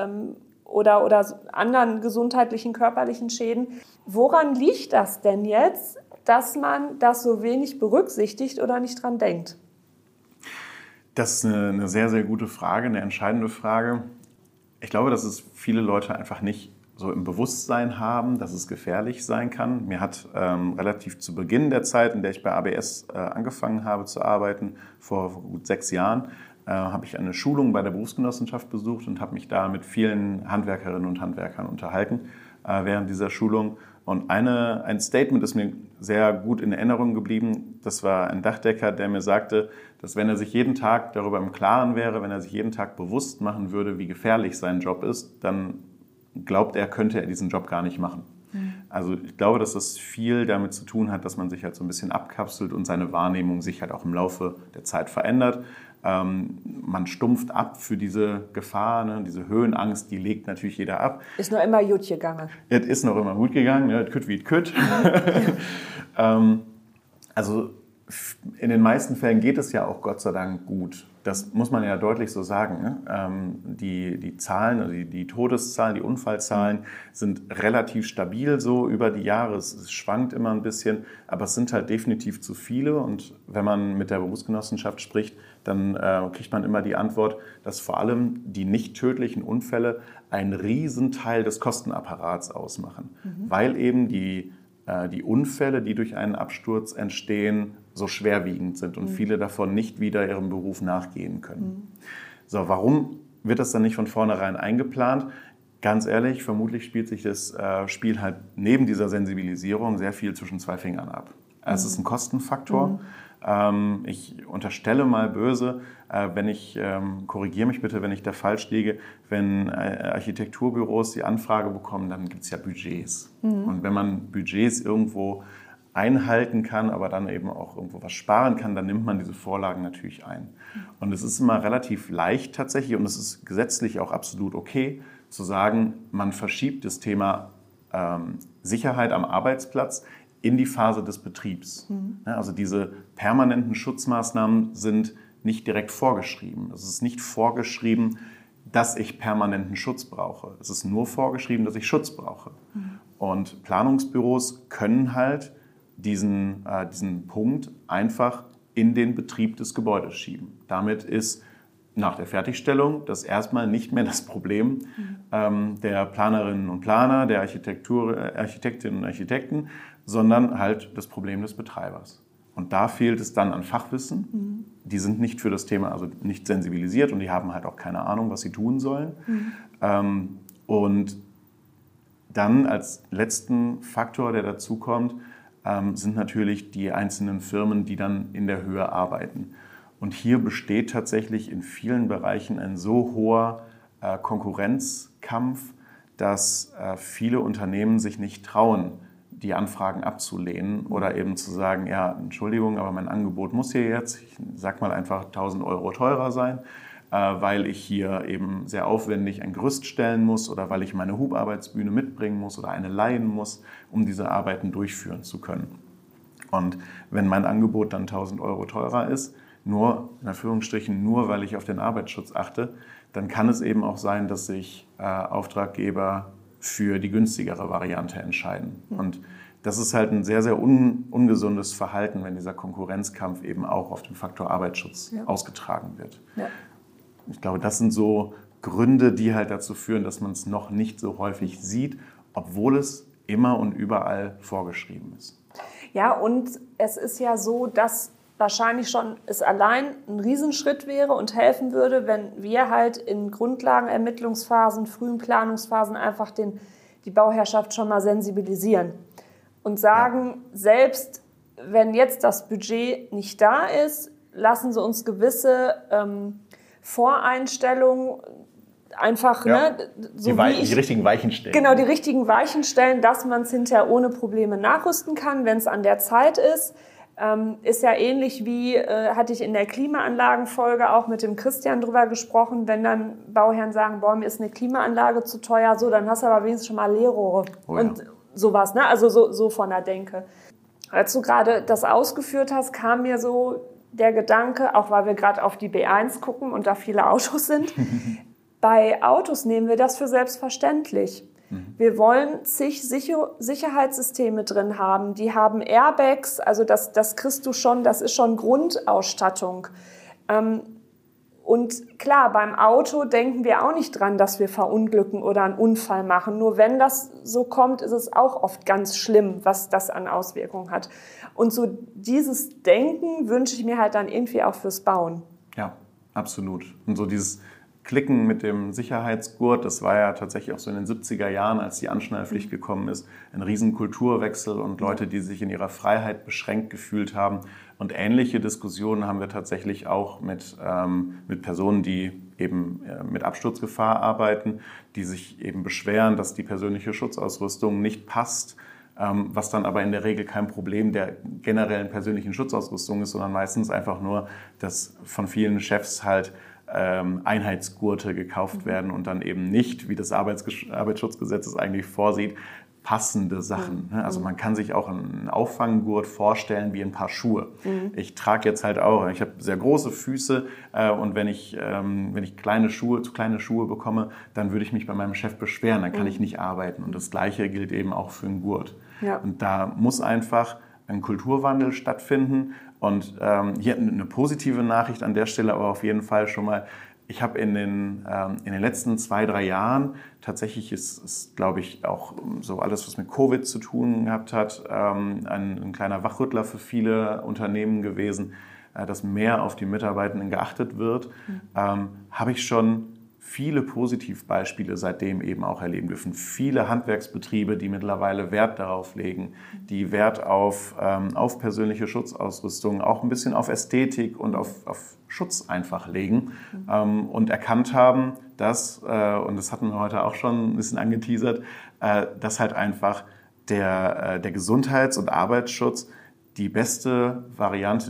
oder anderen gesundheitlichen, körperlichen Schäden. Woran liegt das denn jetzt, dass man das so wenig berücksichtigt oder nicht dran denkt? Das ist eine sehr, sehr gute Frage, eine entscheidende Frage. Ich glaube, dass es viele Leute einfach nicht so im Bewusstsein haben, dass es gefährlich sein kann. Mir hat relativ zu Beginn der Zeit, in der ich bei ABS angefangen habe zu arbeiten, vor gut 6 Jahren, habe ich eine Schulung bei der Berufsgenossenschaft besucht und habe mich da mit vielen Handwerkerinnen und Handwerkern unterhalten während dieser Schulung. Und ein Statement ist mir sehr gut in Erinnerung geblieben. Das war ein Dachdecker, der mir sagte, dass wenn er sich jeden Tag darüber im Klaren wäre, wenn er sich jeden Tag bewusst machen würde, wie gefährlich sein Job ist, dann glaubt er, könnte er diesen Job gar nicht machen. Also ich glaube, dass das viel damit zu tun hat, dass man sich halt so ein bisschen abkapselt und seine Wahrnehmung sich halt auch im Laufe der Zeit verändert. und man stumpft ab für diese Gefahr, ne? Diese Höhenangst, die legt natürlich jeder ab. Ist noch immer gut gegangen. Es ist noch immer gut gegangen, ne? Kütt wie kütt. Also in den meisten Fällen geht es ja auch Gott sei Dank gut. Das muss man ja deutlich so sagen. Ne? Die Zahlen, also die Todeszahlen, die Unfallzahlen sind relativ stabil so über die Jahre. Es schwankt immer ein bisschen, aber es sind halt definitiv zu viele. Und wenn man mit der Berufsgenossenschaft spricht, dann kriegt man immer die Antwort, dass vor allem die nicht tödlichen Unfälle einen Riesenteil des Kostenapparats ausmachen, weil eben die Unfälle, die durch einen Absturz entstehen, so schwerwiegend sind und viele davon nicht wieder ihrem Beruf nachgehen können. So, warum wird das dann nicht von vornherein eingeplant? Ganz ehrlich, vermutlich spielt sich das Spiel halt neben dieser Sensibilisierung sehr viel zwischen zwei Fingern ab. Es ist ein Kostenfaktor. Ich unterstelle mal böse, korrigiere mich bitte, wenn ich da falsch liege, wenn Architekturbüros die Anfrage bekommen, dann gibt es ja Budgets. Und wenn man Budgets irgendwo einhalten kann, aber dann eben auch irgendwo was sparen kann, dann nimmt man diese Vorlagen natürlich ein. Und es ist immer relativ leicht tatsächlich, und es ist gesetzlich auch absolut okay, zu sagen, man verschiebt das Thema Sicherheit am Arbeitsplatz in die Phase des Betriebs. Also diese permanenten Schutzmaßnahmen sind nicht direkt vorgeschrieben. Es ist nicht vorgeschrieben, dass ich permanenten Schutz brauche. Es ist nur vorgeschrieben, dass ich Schutz brauche. Und Planungsbüros können halt diesen Punkt einfach in den Betrieb des Gebäudes schieben. Damit ist nach der Fertigstellung das erstmal nicht mehr das Problem der Planerinnen und Planer, der Architektinnen und Architekten, sondern halt das Problem des Betreibers. Und da fehlt es dann an Fachwissen. Die sind nicht für das Thema, also nicht sensibilisiert, und die haben halt auch keine Ahnung, was sie tun sollen. Und dann als letzten Faktor, der dazu kommt, sind natürlich die einzelnen Firmen, die dann in der Höhe arbeiten. Und hier besteht tatsächlich in vielen Bereichen ein so hoher Konkurrenzkampf, dass viele Unternehmen sich nicht trauen, die Anfragen abzulehnen oder eben zu sagen, ja, Entschuldigung, aber mein Angebot muss hier jetzt, ich sag mal einfach 1.000 Euro teurer sein, weil ich hier eben sehr aufwendig ein Gerüst stellen muss oder weil ich meine Hubarbeitsbühne mitbringen muss oder eine leihen muss, um diese Arbeiten durchführen zu können. Und wenn mein Angebot dann 1.000 Euro teurer ist, nur, in Anführungsstrichen, nur weil ich auf den Arbeitsschutz achte, dann kann es eben auch sein, dass sich Auftraggeber für die günstigere Variante entscheiden. Und das ist halt ein sehr, sehr ungesundes Verhalten, wenn dieser Konkurrenzkampf eben auch auf den Faktor Arbeitsschutz ausgetragen wird. Ja. Ich glaube, das sind so Gründe, die halt dazu führen, dass man es noch nicht so häufig sieht, obwohl es immer und überall vorgeschrieben ist. Ja, und es ist ja so, dass wahrscheinlich schon es allein ein Riesenschritt wäre und helfen würde, wenn wir halt in Grundlagenermittlungsphasen, frühen Planungsphasen einfach die Bauherrschaft schon mal sensibilisieren und sagen, selbst wenn jetzt das Budget nicht da ist, lassen Sie uns gewisse Voreinstellungen einfach, die richtigen Weichen stellen. Genau, die richtigen Weichen stellen, dass man es hinterher ohne Probleme nachrüsten kann, wenn es an der Zeit ist. Ist ja ähnlich wie, hatte ich in der Klimaanlagenfolge auch mit dem Christian drüber gesprochen, wenn dann Bauherren sagen, boah, mir ist eine Klimaanlage zu teuer, so, dann hast du aber wenigstens schon mal Leerrohre und sowas, ne? Also so von der Denke. Als du gerade das ausgeführt hast, kam mir so der Gedanke, auch weil wir gerade auf die B1 gucken und da viele Autos sind, bei Autos nehmen wir das für selbstverständlich. Wir wollen zig Sicherheitssysteme drin haben. Die haben Airbags, also das kriegst du schon, das ist schon Grundausstattung. Und klar, beim Auto denken wir auch nicht dran, dass wir verunglücken oder einen Unfall machen. Nur wenn das so kommt, ist es auch oft ganz schlimm, was das an Auswirkungen hat. Und so dieses Denken wünsche ich mir halt dann irgendwie auch fürs Bauen. Ja, absolut. Und so dieses Klicken mit dem Sicherheitsgurt, das war ja tatsächlich auch so in den 70er Jahren, als die Anschnallpflicht gekommen ist, ein riesen Kulturwechsel und Leute, die sich in ihrer Freiheit beschränkt gefühlt haben. Und ähnliche Diskussionen haben wir tatsächlich auch mit Personen, die eben mit Absturzgefahr arbeiten, die sich eben beschweren, dass die persönliche Schutzausrüstung nicht passt, was dann aber in der Regel kein Problem der generellen persönlichen Schutzausrüstung ist, sondern meistens einfach nur, dass von vielen Chefs halt Einheitsgurte gekauft werden und dann eben nicht, wie das Arbeitsschutzgesetz es eigentlich vorsieht, passende Sachen. Also man kann sich auch einen Auffanggurt vorstellen wie ein paar Schuhe. Ich trage jetzt halt auch, ich habe sehr große Füße und wenn ich zu kleine Schuhe bekomme, dann würde ich mich bei meinem Chef beschweren, dann kann ich nicht arbeiten. Und das Gleiche gilt eben auch für einen Gurt. Ja. Und da muss einfach ein Kulturwandel stattfinden. Und hier eine positive Nachricht an der Stelle, aber auf jeden Fall schon mal, ich habe in den letzten 2-3 Jahren, tatsächlich ist glaube ich, auch so alles, was mit Covid zu tun gehabt hat, ein kleiner Wachrüttler für viele Unternehmen gewesen, dass mehr auf die Mitarbeitenden geachtet wird, habe ich schon viele Positivbeispiele seitdem eben auch erleben dürfen. Viele Handwerksbetriebe, die mittlerweile Wert darauf legen, die Wert auf persönliche Schutzausrüstung, auch ein bisschen auf Ästhetik und auf Schutz einfach legen und erkannt haben, dass, und das hatten wir heute auch schon ein bisschen angeteasert, dass halt einfach der Gesundheits- und Arbeitsschutz die beste Variante,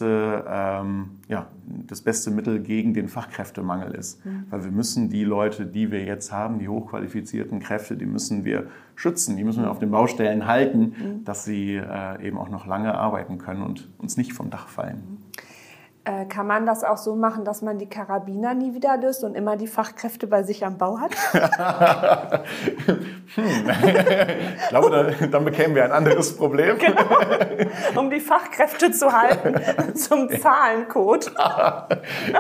das beste Mittel gegen den Fachkräftemangel ist. Weil wir müssen die Leute, die wir jetzt haben, die hochqualifizierten Kräfte, die müssen wir schützen, die müssen wir auf den Baustellen halten, dass sie eben auch noch lange arbeiten können und uns nicht vom Dach fallen. Kann man das auch so machen, dass man die Karabiner nie wieder löst und immer die Fachkräfte bei sich am Bau hat? Ich glaube, dann bekämen wir ein anderes Problem. Genau. Um die Fachkräfte zu halten zum Zahlencode. Ja.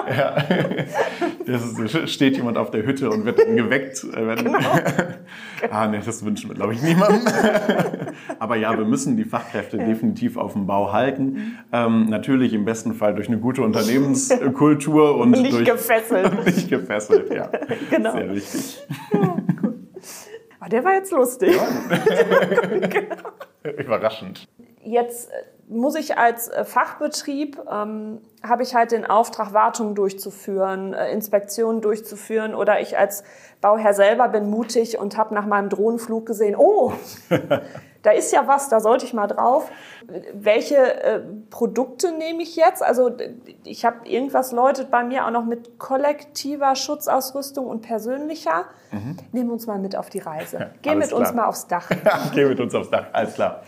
Steht jemand auf der Hütte und wird dann geweckt. Genau. Nee, das wünschen wir, glaube ich, niemandem. Aber ja, wir müssen die Fachkräfte definitiv auf dem Bau halten. Natürlich im besten Fall durch eine gute Unternehmenskultur und nicht gefesselt. Nicht gefesselt, ja. Genau. Sehr wichtig. Ja, cool. Aber der war jetzt lustig. Ja. Genau. Überraschend. Jetzt muss ich als Fachbetrieb, habe ich halt den Auftrag, Wartungen durchzuführen, Inspektionen durchzuführen, oder ich als Bauherr selber bin mutig und habe nach meinem Drohnenflug gesehen, oh, da ist ja was, da sollte ich mal drauf. Welche Produkte nehme ich jetzt? Also ich habe irgendwas läutet bei mir auch noch mit kollektiver Schutzausrüstung und persönlicher. Nehmen wir uns mal mit auf die Reise. Geh mit uns mal aufs Dach. Geh mit uns aufs Dach, alles klar.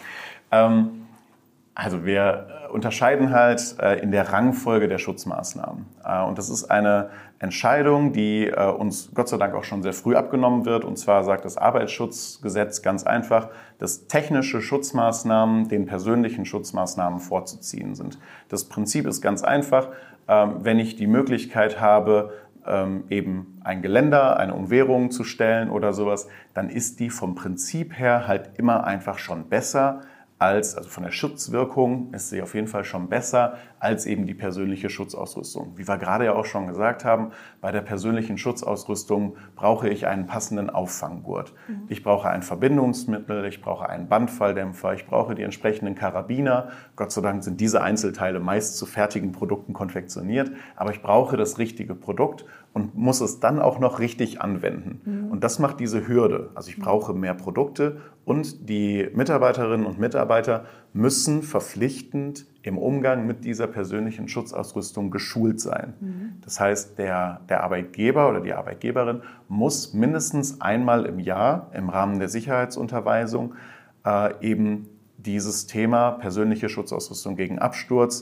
Also wir unterscheiden halt in der Rangfolge der Schutzmaßnahmen. Und das ist eine Entscheidung, die uns Gott sei Dank auch schon sehr früh abgenommen wird. Und zwar sagt das Arbeitsschutzgesetz ganz einfach, dass technische Schutzmaßnahmen den persönlichen Schutzmaßnahmen vorzuziehen sind. Das Prinzip ist ganz einfach. Wenn ich die Möglichkeit habe, eben ein Geländer, eine Umwehrung zu stellen oder sowas, dann ist die vom Prinzip her halt immer einfach schon besser, also von der Schutzwirkung ist sie auf jeden Fall schon besser als eben die persönliche Schutzausrüstung. Wie wir gerade ja auch schon gesagt haben, bei der persönlichen Schutzausrüstung brauche ich einen passenden Auffanggurt. Ich brauche ein Verbindungsmittel, ich brauche einen Bandfalldämpfer, ich brauche die entsprechenden Karabiner. Gott sei Dank sind diese Einzelteile meist zu fertigen Produkten konfektioniert, aber ich brauche das richtige Produkt und muss es dann auch noch richtig anwenden. Und das macht diese Hürde. Also ich brauche mehr Produkte und die Mitarbeiterinnen und Mitarbeiter müssen verpflichtend im Umgang mit dieser persönlichen Schutzausrüstung geschult sein. Das heißt, der Arbeitgeber oder die Arbeitgeberin muss mindestens einmal im Jahr im Rahmen der Sicherheitsunterweisung eben dieses Thema persönliche Schutzausrüstung gegen Absturz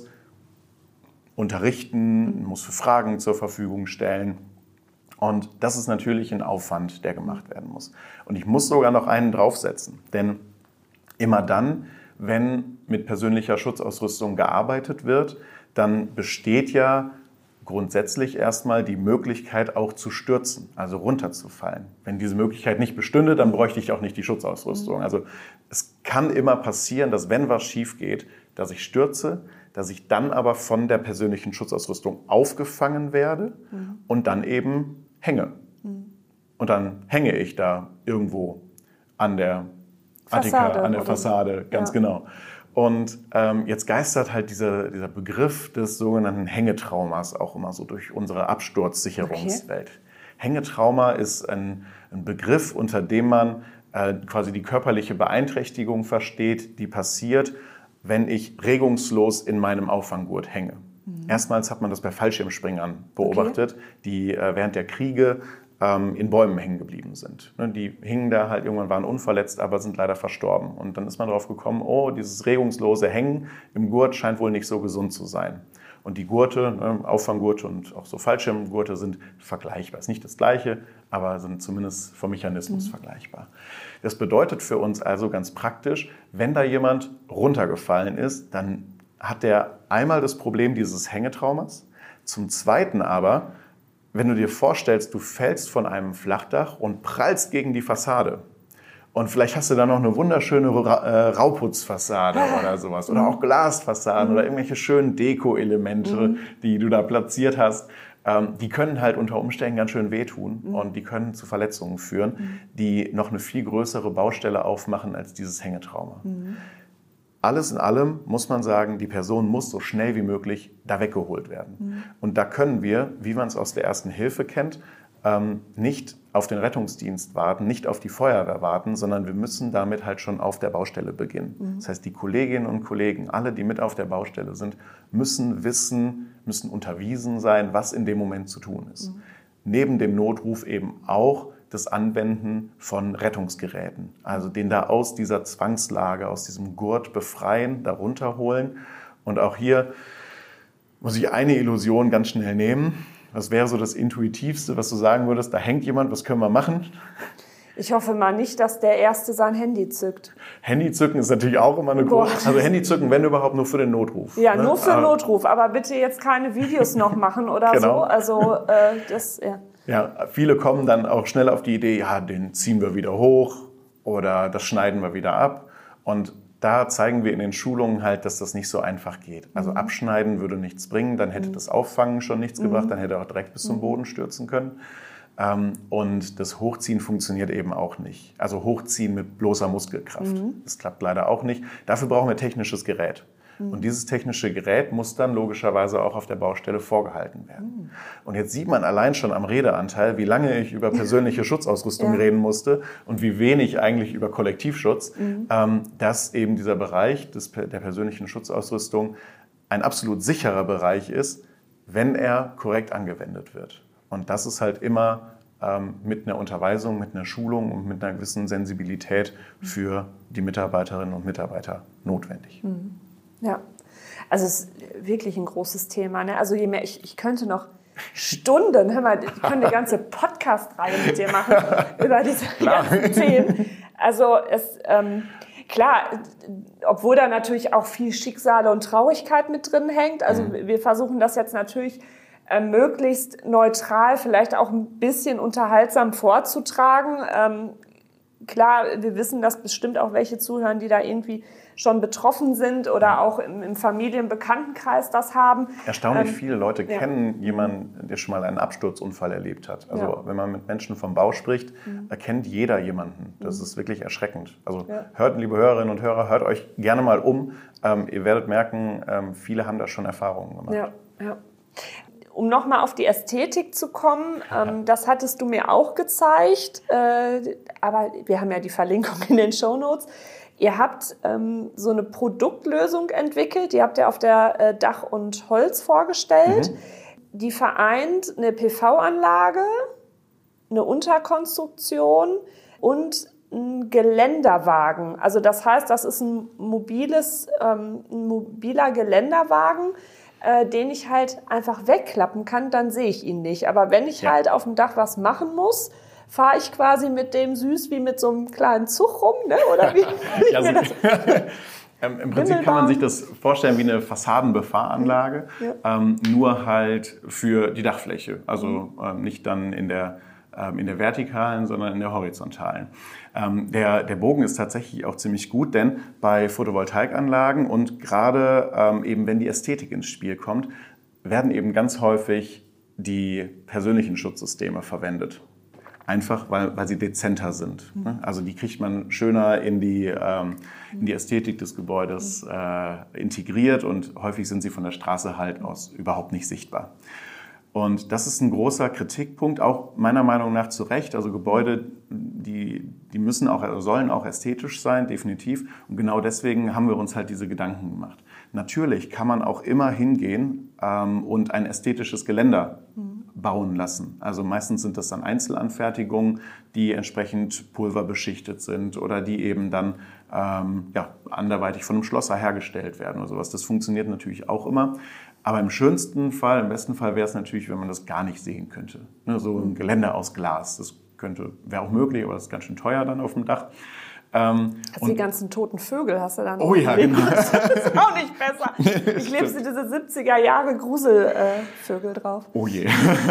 unterrichten, muss für Fragen zur Verfügung stellen. Und das ist natürlich ein Aufwand, der gemacht werden muss. Und ich muss sogar noch einen draufsetzen. Denn immer dann, wenn mit persönlicher Schutzausrüstung gearbeitet wird, dann besteht ja grundsätzlich erstmal die Möglichkeit auch zu stürzen, also runterzufallen. Wenn diese Möglichkeit nicht bestünde, dann bräuchte ich auch nicht die Schutzausrüstung. Also es kann immer passieren, dass wenn was schief geht, dass ich stürze, dass ich dann aber von der persönlichen Schutzausrüstung aufgefangen werde und dann eben hänge. Und dann hänge ich da irgendwo an der Attika, an der Fassade, ganz genau. Und jetzt geistert halt dieser Begriff des sogenannten Hängetraumas auch immer so durch unsere Absturzsicherungswelt. Okay. Hängetrauma ist ein Begriff, unter dem man quasi die körperliche Beeinträchtigung versteht, die passiert, wenn ich regungslos in meinem Auffanggurt hänge. Erstmals hat man das bei Fallschirmspringern beobachtet, die während der Kriege in Bäumen hängen geblieben sind. Die hingen da halt, irgendwann waren unverletzt, aber sind leider verstorben. Und dann ist man drauf gekommen, dieses regungslose Hängen im Gurt scheint wohl nicht so gesund zu sein. Und die Gurte, Auffanggurte und auch so Fallschirmgurte sind vergleichbar. Ist nicht das Gleiche, aber sind zumindest vom Mechanismus vergleichbar. Das bedeutet für uns also ganz praktisch, wenn da jemand runtergefallen ist, dann hat der einmal das Problem dieses Hängetraumas. Zum Zweiten aber, wenn du dir vorstellst, du fällst von einem Flachdach und prallst gegen die Fassade. Und vielleicht hast du da noch eine wunderschöne Rauputzfassade oder sowas. Oder auch Glasfassaden oder irgendwelche schönen Deko-Elemente, die du da platziert hast. Die können halt unter Umständen ganz schön wehtun und die können zu Verletzungen führen, die noch eine viel größere Baustelle aufmachen als dieses Hängetrauma. Alles in allem muss man sagen, die Person muss so schnell wie möglich da weggeholt werden. Und da können wir, wie man es aus der Ersten Hilfe kennt, nicht auf den Rettungsdienst warten, nicht auf die Feuerwehr warten, sondern wir müssen damit halt schon auf der Baustelle beginnen. Das heißt, die Kolleginnen und Kollegen, alle, die mit auf der Baustelle sind, müssen wissen, müssen unterwiesen sein, was in dem Moment zu tun ist. Neben dem Notruf eben auch das Anwenden von Rettungsgeräten, also den da aus dieser Zwangslage, aus diesem Gurt befreien, da runterholen. Und auch hier muss ich eine Illusion ganz schnell nehmen. Was wäre so das Intuitivste, was du sagen würdest, da hängt jemand, was können wir machen? Ich hoffe mal nicht, dass der Erste sein Handy zückt. Handy zücken ist natürlich auch immer eine große... Also Handy zücken, wenn überhaupt, nur für den Notruf. Ja, nur für den Notruf, aber bitte jetzt keine Videos noch machen oder so. Also das, ja. Ja, viele kommen dann auch schnell auf die Idee, ja, den ziehen wir wieder hoch oder das schneiden wir wieder ab. Und da zeigen wir in den Schulungen halt, dass das nicht so einfach geht. Also abschneiden würde nichts bringen, dann hätte das Auffangen schon nichts gebracht, dann hätte er auch direkt bis zum Boden stürzen können. Und das Hochziehen funktioniert eben auch nicht. Also Hochziehen mit bloßer Muskelkraft. Das klappt leider auch nicht. Dafür brauchen wir technisches Gerät. Und dieses technische Gerät muss dann logischerweise auch auf der Baustelle vorgehalten werden. Und jetzt sieht man allein schon am Redeanteil, wie lange ich über persönliche Schutzausrüstung reden musste und wie wenig eigentlich über Kollektivschutz, dass eben dieser Bereich der persönlichen Schutzausrüstung ein absolut sicherer Bereich ist, wenn er korrekt angewendet wird. Und das ist halt immer mit einer Unterweisung, mit einer Schulung und mit einer gewissen Sensibilität für die Mitarbeiterinnen und Mitarbeiter notwendig. Ja, also es ist wirklich ein großes Thema. Ne? Also je mehr ich könnte noch Stunden, hör mal, ich könnte eine ganze Podcast-Reihe mit dir machen über diese ganzen Themen. Also klar, obwohl da natürlich auch viel Schicksale und Traurigkeit mit drin hängt. Also wir versuchen das jetzt natürlich möglichst neutral, vielleicht auch ein bisschen unterhaltsam vorzutragen. Klar, wir wissen, dass bestimmt auch welche zuhören, die da irgendwie schon betroffen sind oder auch im Familienbekanntenkreis das haben. Erstaunlich viele Leute kennen jemanden, der schon mal einen Absturzunfall erlebt hat. Also wenn man mit Menschen vom Bau spricht, erkennt jeder jemanden. Das ist wirklich erschreckend. Also hört, liebe Hörerinnen und Hörer, hört euch gerne mal um. Ihr werdet merken, viele haben da schon Erfahrungen gemacht. Ja. Um nochmal auf die Ästhetik zu kommen, das hattest du mir auch gezeigt, aber wir haben ja die Verlinkung in den Shownotes. Ihr habt so eine Produktlösung entwickelt, die habt ihr auf der Dach und Holz vorgestellt. Die vereint eine PV-Anlage, eine Unterkonstruktion und ein Geländerwagen. Also das heißt, das ist ein mobiler Geländerwagen, den ich halt einfach wegklappen kann, dann sehe ich ihn nicht. Aber wenn ich halt auf dem Dach was machen muss, fahre ich quasi mit dem süß wie mit so einem kleinen Zug rum, ne? Oder wie? Im Prinzip kann man sich das vorstellen wie eine Fassadenbefahranlage, nur halt für die Dachfläche. Also nicht dann in der vertikalen, sondern in der horizontalen. Der Bogen ist tatsächlich auch ziemlich gut, denn bei Photovoltaikanlagen und gerade eben wenn die Ästhetik ins Spiel kommt, werden eben ganz häufig die persönlichen Schutzsysteme verwendet. Einfach, weil sie dezenter sind. Also die kriegt man schöner in die Ästhetik des Gebäudes integriert und häufig sind sie von der Straße halt aus überhaupt nicht sichtbar. Und das ist ein großer Kritikpunkt, auch meiner Meinung nach zu Recht. Also Gebäude, die müssen auch, also sollen auch ästhetisch sein, definitiv. Und genau deswegen haben wir uns halt diese Gedanken gemacht. Natürlich kann man auch immer hingehen und ein ästhetisches Geländer bauen lassen. Also meistens sind das dann Einzelanfertigungen, die entsprechend pulverbeschichtet sind oder die eben dann anderweitig von einem Schlosser hergestellt werden oder sowas. Das funktioniert natürlich auch immer. Aber im schönsten Fall, im besten Fall wäre es natürlich, wenn man das gar nicht sehen könnte. Ne, so ein Geländer aus Glas, das wäre auch möglich, aber das ist ganz schön teuer dann auf dem Dach. Die ganzen toten Vögel hast du dann. Oh ja, genau. Das ist auch nicht besser. Ich lebe diese 70er Jahre Gruselvögel drauf. Oh je.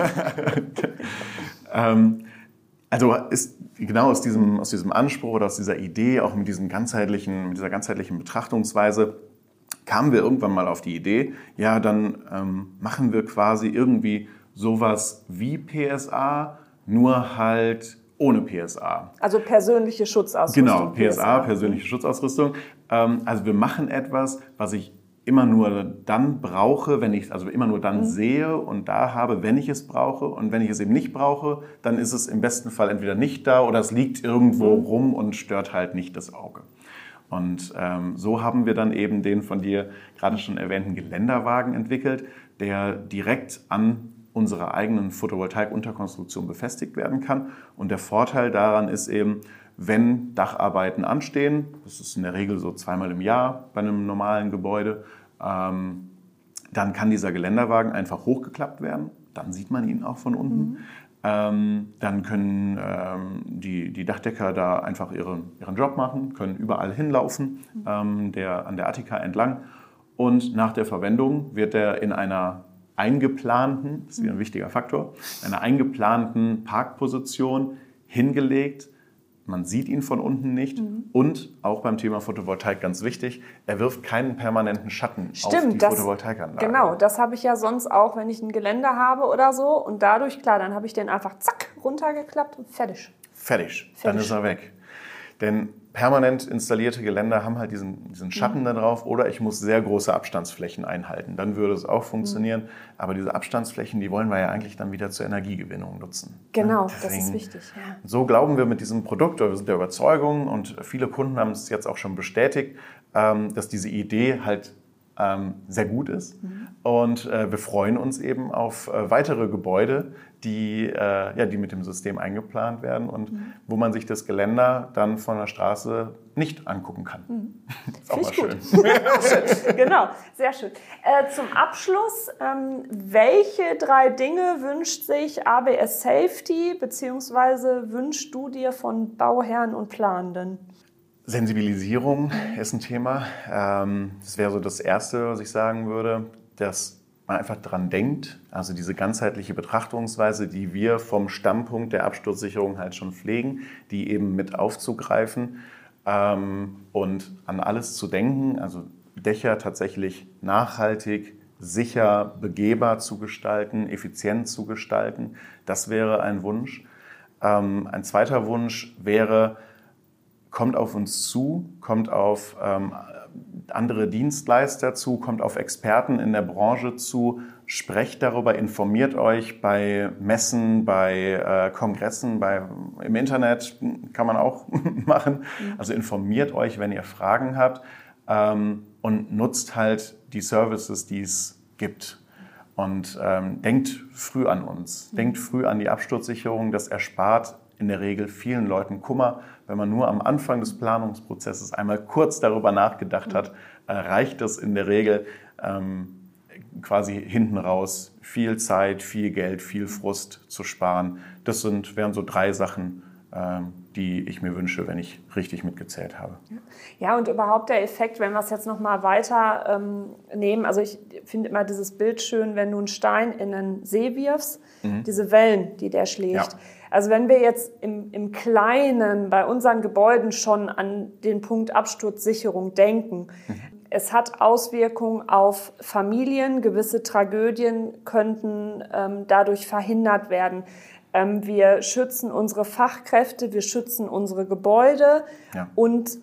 Also ist genau aus diesem Anspruch oder aus dieser Idee, auch mit dieser ganzheitlichen Betrachtungsweise, kamen wir irgendwann mal auf die Idee, ja, dann machen wir quasi irgendwie sowas wie PSA, nur halt ohne PSA. Also persönliche Schutzausrüstung. Genau, PSA, persönliche Schutzausrüstung. Also wir machen etwas, was ich immer nur dann brauche, immer nur dann sehe und da habe, wenn ich es brauche. Und wenn ich es eben nicht brauche, dann ist es im besten Fall entweder nicht da oder es liegt irgendwo rum und stört halt nicht das Auge. Und so haben wir dann eben den von dir gerade schon erwähnten Geländerwagen entwickelt, der direkt an unserer eigenen Photovoltaik-Unterkonstruktion befestigt werden kann. Und der Vorteil daran ist eben, wenn Dacharbeiten anstehen, das ist in der Regel so 2-mal im Jahr bei einem normalen Gebäude, dann kann dieser Geländerwagen einfach hochgeklappt werden. Dann sieht man ihn auch von unten. Dann können die Dachdecker da einfach ihren Job machen, können überall hinlaufen, an der Attika entlang. Und nach der Verwendung wird er in einer eingeplanten, das ist wieder ein wichtiger Faktor, einer eingeplanten Parkposition hingelegt. Man sieht ihn von unten nicht. Und auch beim Thema Photovoltaik ganz wichtig, er wirft keinen permanenten Schatten auf die Photovoltaikanlage. Genau, das habe ich ja sonst auch, wenn ich ein Geländer habe oder so. Und dadurch, klar, dann habe ich den einfach zack, runtergeklappt und fertig. Fertig, dann ist er weg. Denn permanent installierte Geländer haben halt diesen Schatten da drauf oder ich muss sehr große Abstandsflächen einhalten. Dann würde es auch funktionieren. Aber diese Abstandsflächen, die wollen wir ja eigentlich dann wieder zur Energiegewinnung nutzen. Genau, das ist wichtig. Ja. So glauben wir mit diesem Produkt, oder wir sind der Überzeugung und viele Kunden haben es jetzt auch schon bestätigt, dass diese Idee halt sehr gut ist. Und wir freuen uns eben auf weitere Gebäude, die mit dem System eingeplant werden und wo man sich das Geländer dann von der Straße nicht angucken kann. Ist auch mal schön. Genau, sehr schön. Zum Abschluss, welche 3 Dinge wünscht sich ABS Safety bzw. wünschst du dir von Bauherren und Planenden? Sensibilisierung ist ein Thema. Das wäre so das Erste, was ich sagen würde, dass man einfach dran denkt, also diese ganzheitliche Betrachtungsweise, die wir vom Stammpunkt der Absturzsicherung halt schon pflegen, die eben mit aufzugreifen und an alles zu denken, also Dächer tatsächlich nachhaltig, sicher, begehbar zu gestalten, effizient zu gestalten. Das wäre ein Wunsch. Ein zweiter Wunsch wäre, kommt auf uns zu, kommt auf andere Dienstleister zu, kommt auf Experten in der Branche zu, sprecht darüber, informiert euch bei Messen, bei Kongressen, im Internet kann man auch machen. Also informiert euch, wenn ihr Fragen habt und nutzt halt die Services, die es gibt. Und denkt früh an uns, denkt früh an die Absturzsicherung, das erspart in der Regel vielen Leuten Kummer. Wenn man nur am Anfang des Planungsprozesses einmal kurz darüber nachgedacht hat, reicht das in der Regel quasi hinten raus viel Zeit, viel Geld, viel Frust zu sparen. Das wären so 3 Sachen, die ich mir wünsche, wenn ich richtig mitgezählt habe. Ja, und überhaupt der Effekt, wenn wir es jetzt noch mal weiter nehmen, also ich finde immer dieses Bild schön, wenn du einen Stein in einen See wirfst, diese Wellen, die der schlägt. Ja. Also wenn wir jetzt im Kleinen bei unseren Gebäuden schon an den Punkt Absturzsicherung denken, es hat Auswirkungen auf Familien, gewisse Tragödien könnten dadurch verhindert werden. Wir schützen unsere Fachkräfte, wir schützen unsere Gebäude und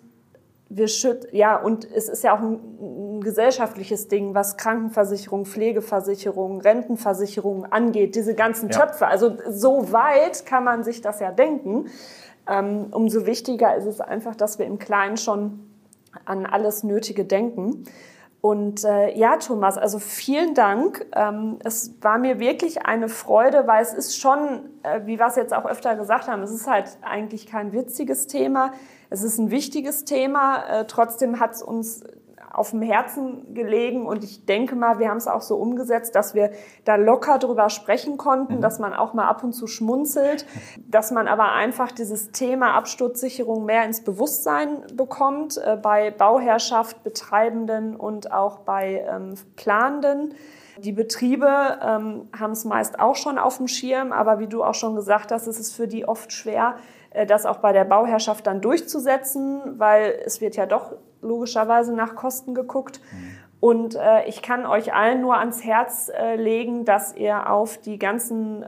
und es ist ja auch ein gesellschaftliches Ding, was Krankenversicherung, Pflegeversicherung, Rentenversicherung angeht, diese ganzen Töpfe. Also so weit kann man sich das ja denken. Umso wichtiger ist es einfach, dass wir im Kleinen schon an alles Nötige denken. Und ja, Thomas, also vielen Dank. Es war mir wirklich eine Freude, weil es ist schon, wie wir es jetzt auch öfter gesagt haben, es ist halt eigentlich kein witziges Thema. Es ist ein wichtiges Thema. Trotzdem hat es uns auf dem Herzen gelegen und ich denke mal, wir haben es auch so umgesetzt, dass wir da locker drüber sprechen konnten, dass man auch mal ab und zu schmunzelt, dass man aber einfach dieses Thema Absturzsicherung mehr ins Bewusstsein bekommt, bei Bauherrschaft, Betreibenden und auch bei Planenden. Die Betriebe haben es meist auch schon auf dem Schirm, aber wie du auch schon gesagt hast, ist es für die oft schwer, das auch bei der Bauherrschaft dann durchzusetzen, weil es wird ja doch logischerweise nach Kosten geguckt. Und ich kann euch allen nur ans Herz legen, dass ihr auf die ganzen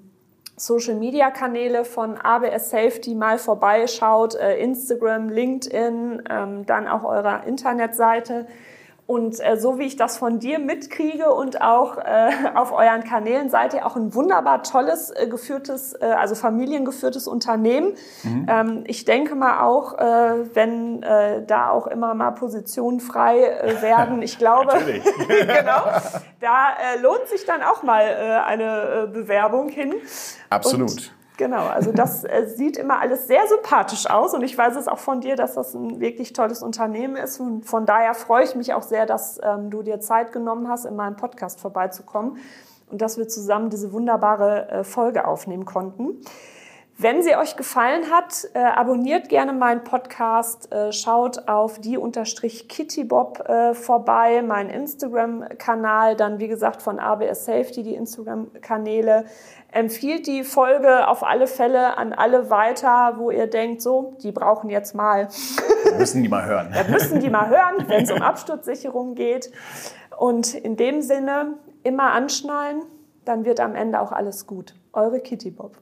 Social-Media-Kanäle von ABS Safety mal vorbeischaut, Instagram, LinkedIn, dann auch eurer Internetseite. Und so wie ich das von dir mitkriege und auch auf euren Kanälen, seid ihr auch ein wunderbar tolles, also familiengeführtes Unternehmen. Ich denke mal auch, wenn da auch immer mal Positionen frei werden, ich glaube, genau, da lohnt sich dann auch mal eine Bewerbung hin. Absolut. Und genau, also das sieht immer alles sehr sympathisch aus und ich weiß es auch von dir, dass das ein wirklich tolles Unternehmen ist und von daher freue ich mich auch sehr, dass du dir Zeit genommen hast, in meinem Podcast vorbeizukommen und dass wir zusammen diese wunderbare Folge aufnehmen konnten. Wenn sie euch gefallen hat, abonniert gerne meinen Podcast, schaut auf die_Kittybob vorbei, meinen Instagram-Kanal, dann wie gesagt von ABS Safety, die Instagram-Kanäle. Empfiehlt die Folge auf alle Fälle an alle weiter, wo ihr denkt, so, die brauchen jetzt mal. Müssen die mal hören. Ja, müssen die mal hören, wenn es um Absturzsicherung geht. Und in dem Sinne, immer anschnallen, dann wird am Ende auch alles gut. Eure Kittybob.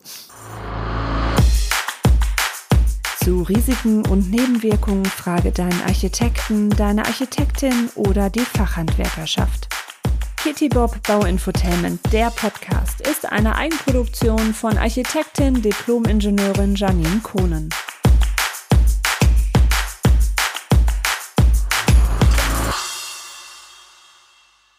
Zu Risiken und Nebenwirkungen frage deinen Architekten, deine Architektin oder die Fachhandwerkerschaft. Kittybob Bauinfotainment, der Podcast, ist eine Eigenproduktion von Architektin, Diplom-Ingenieurin Janine Kohnen.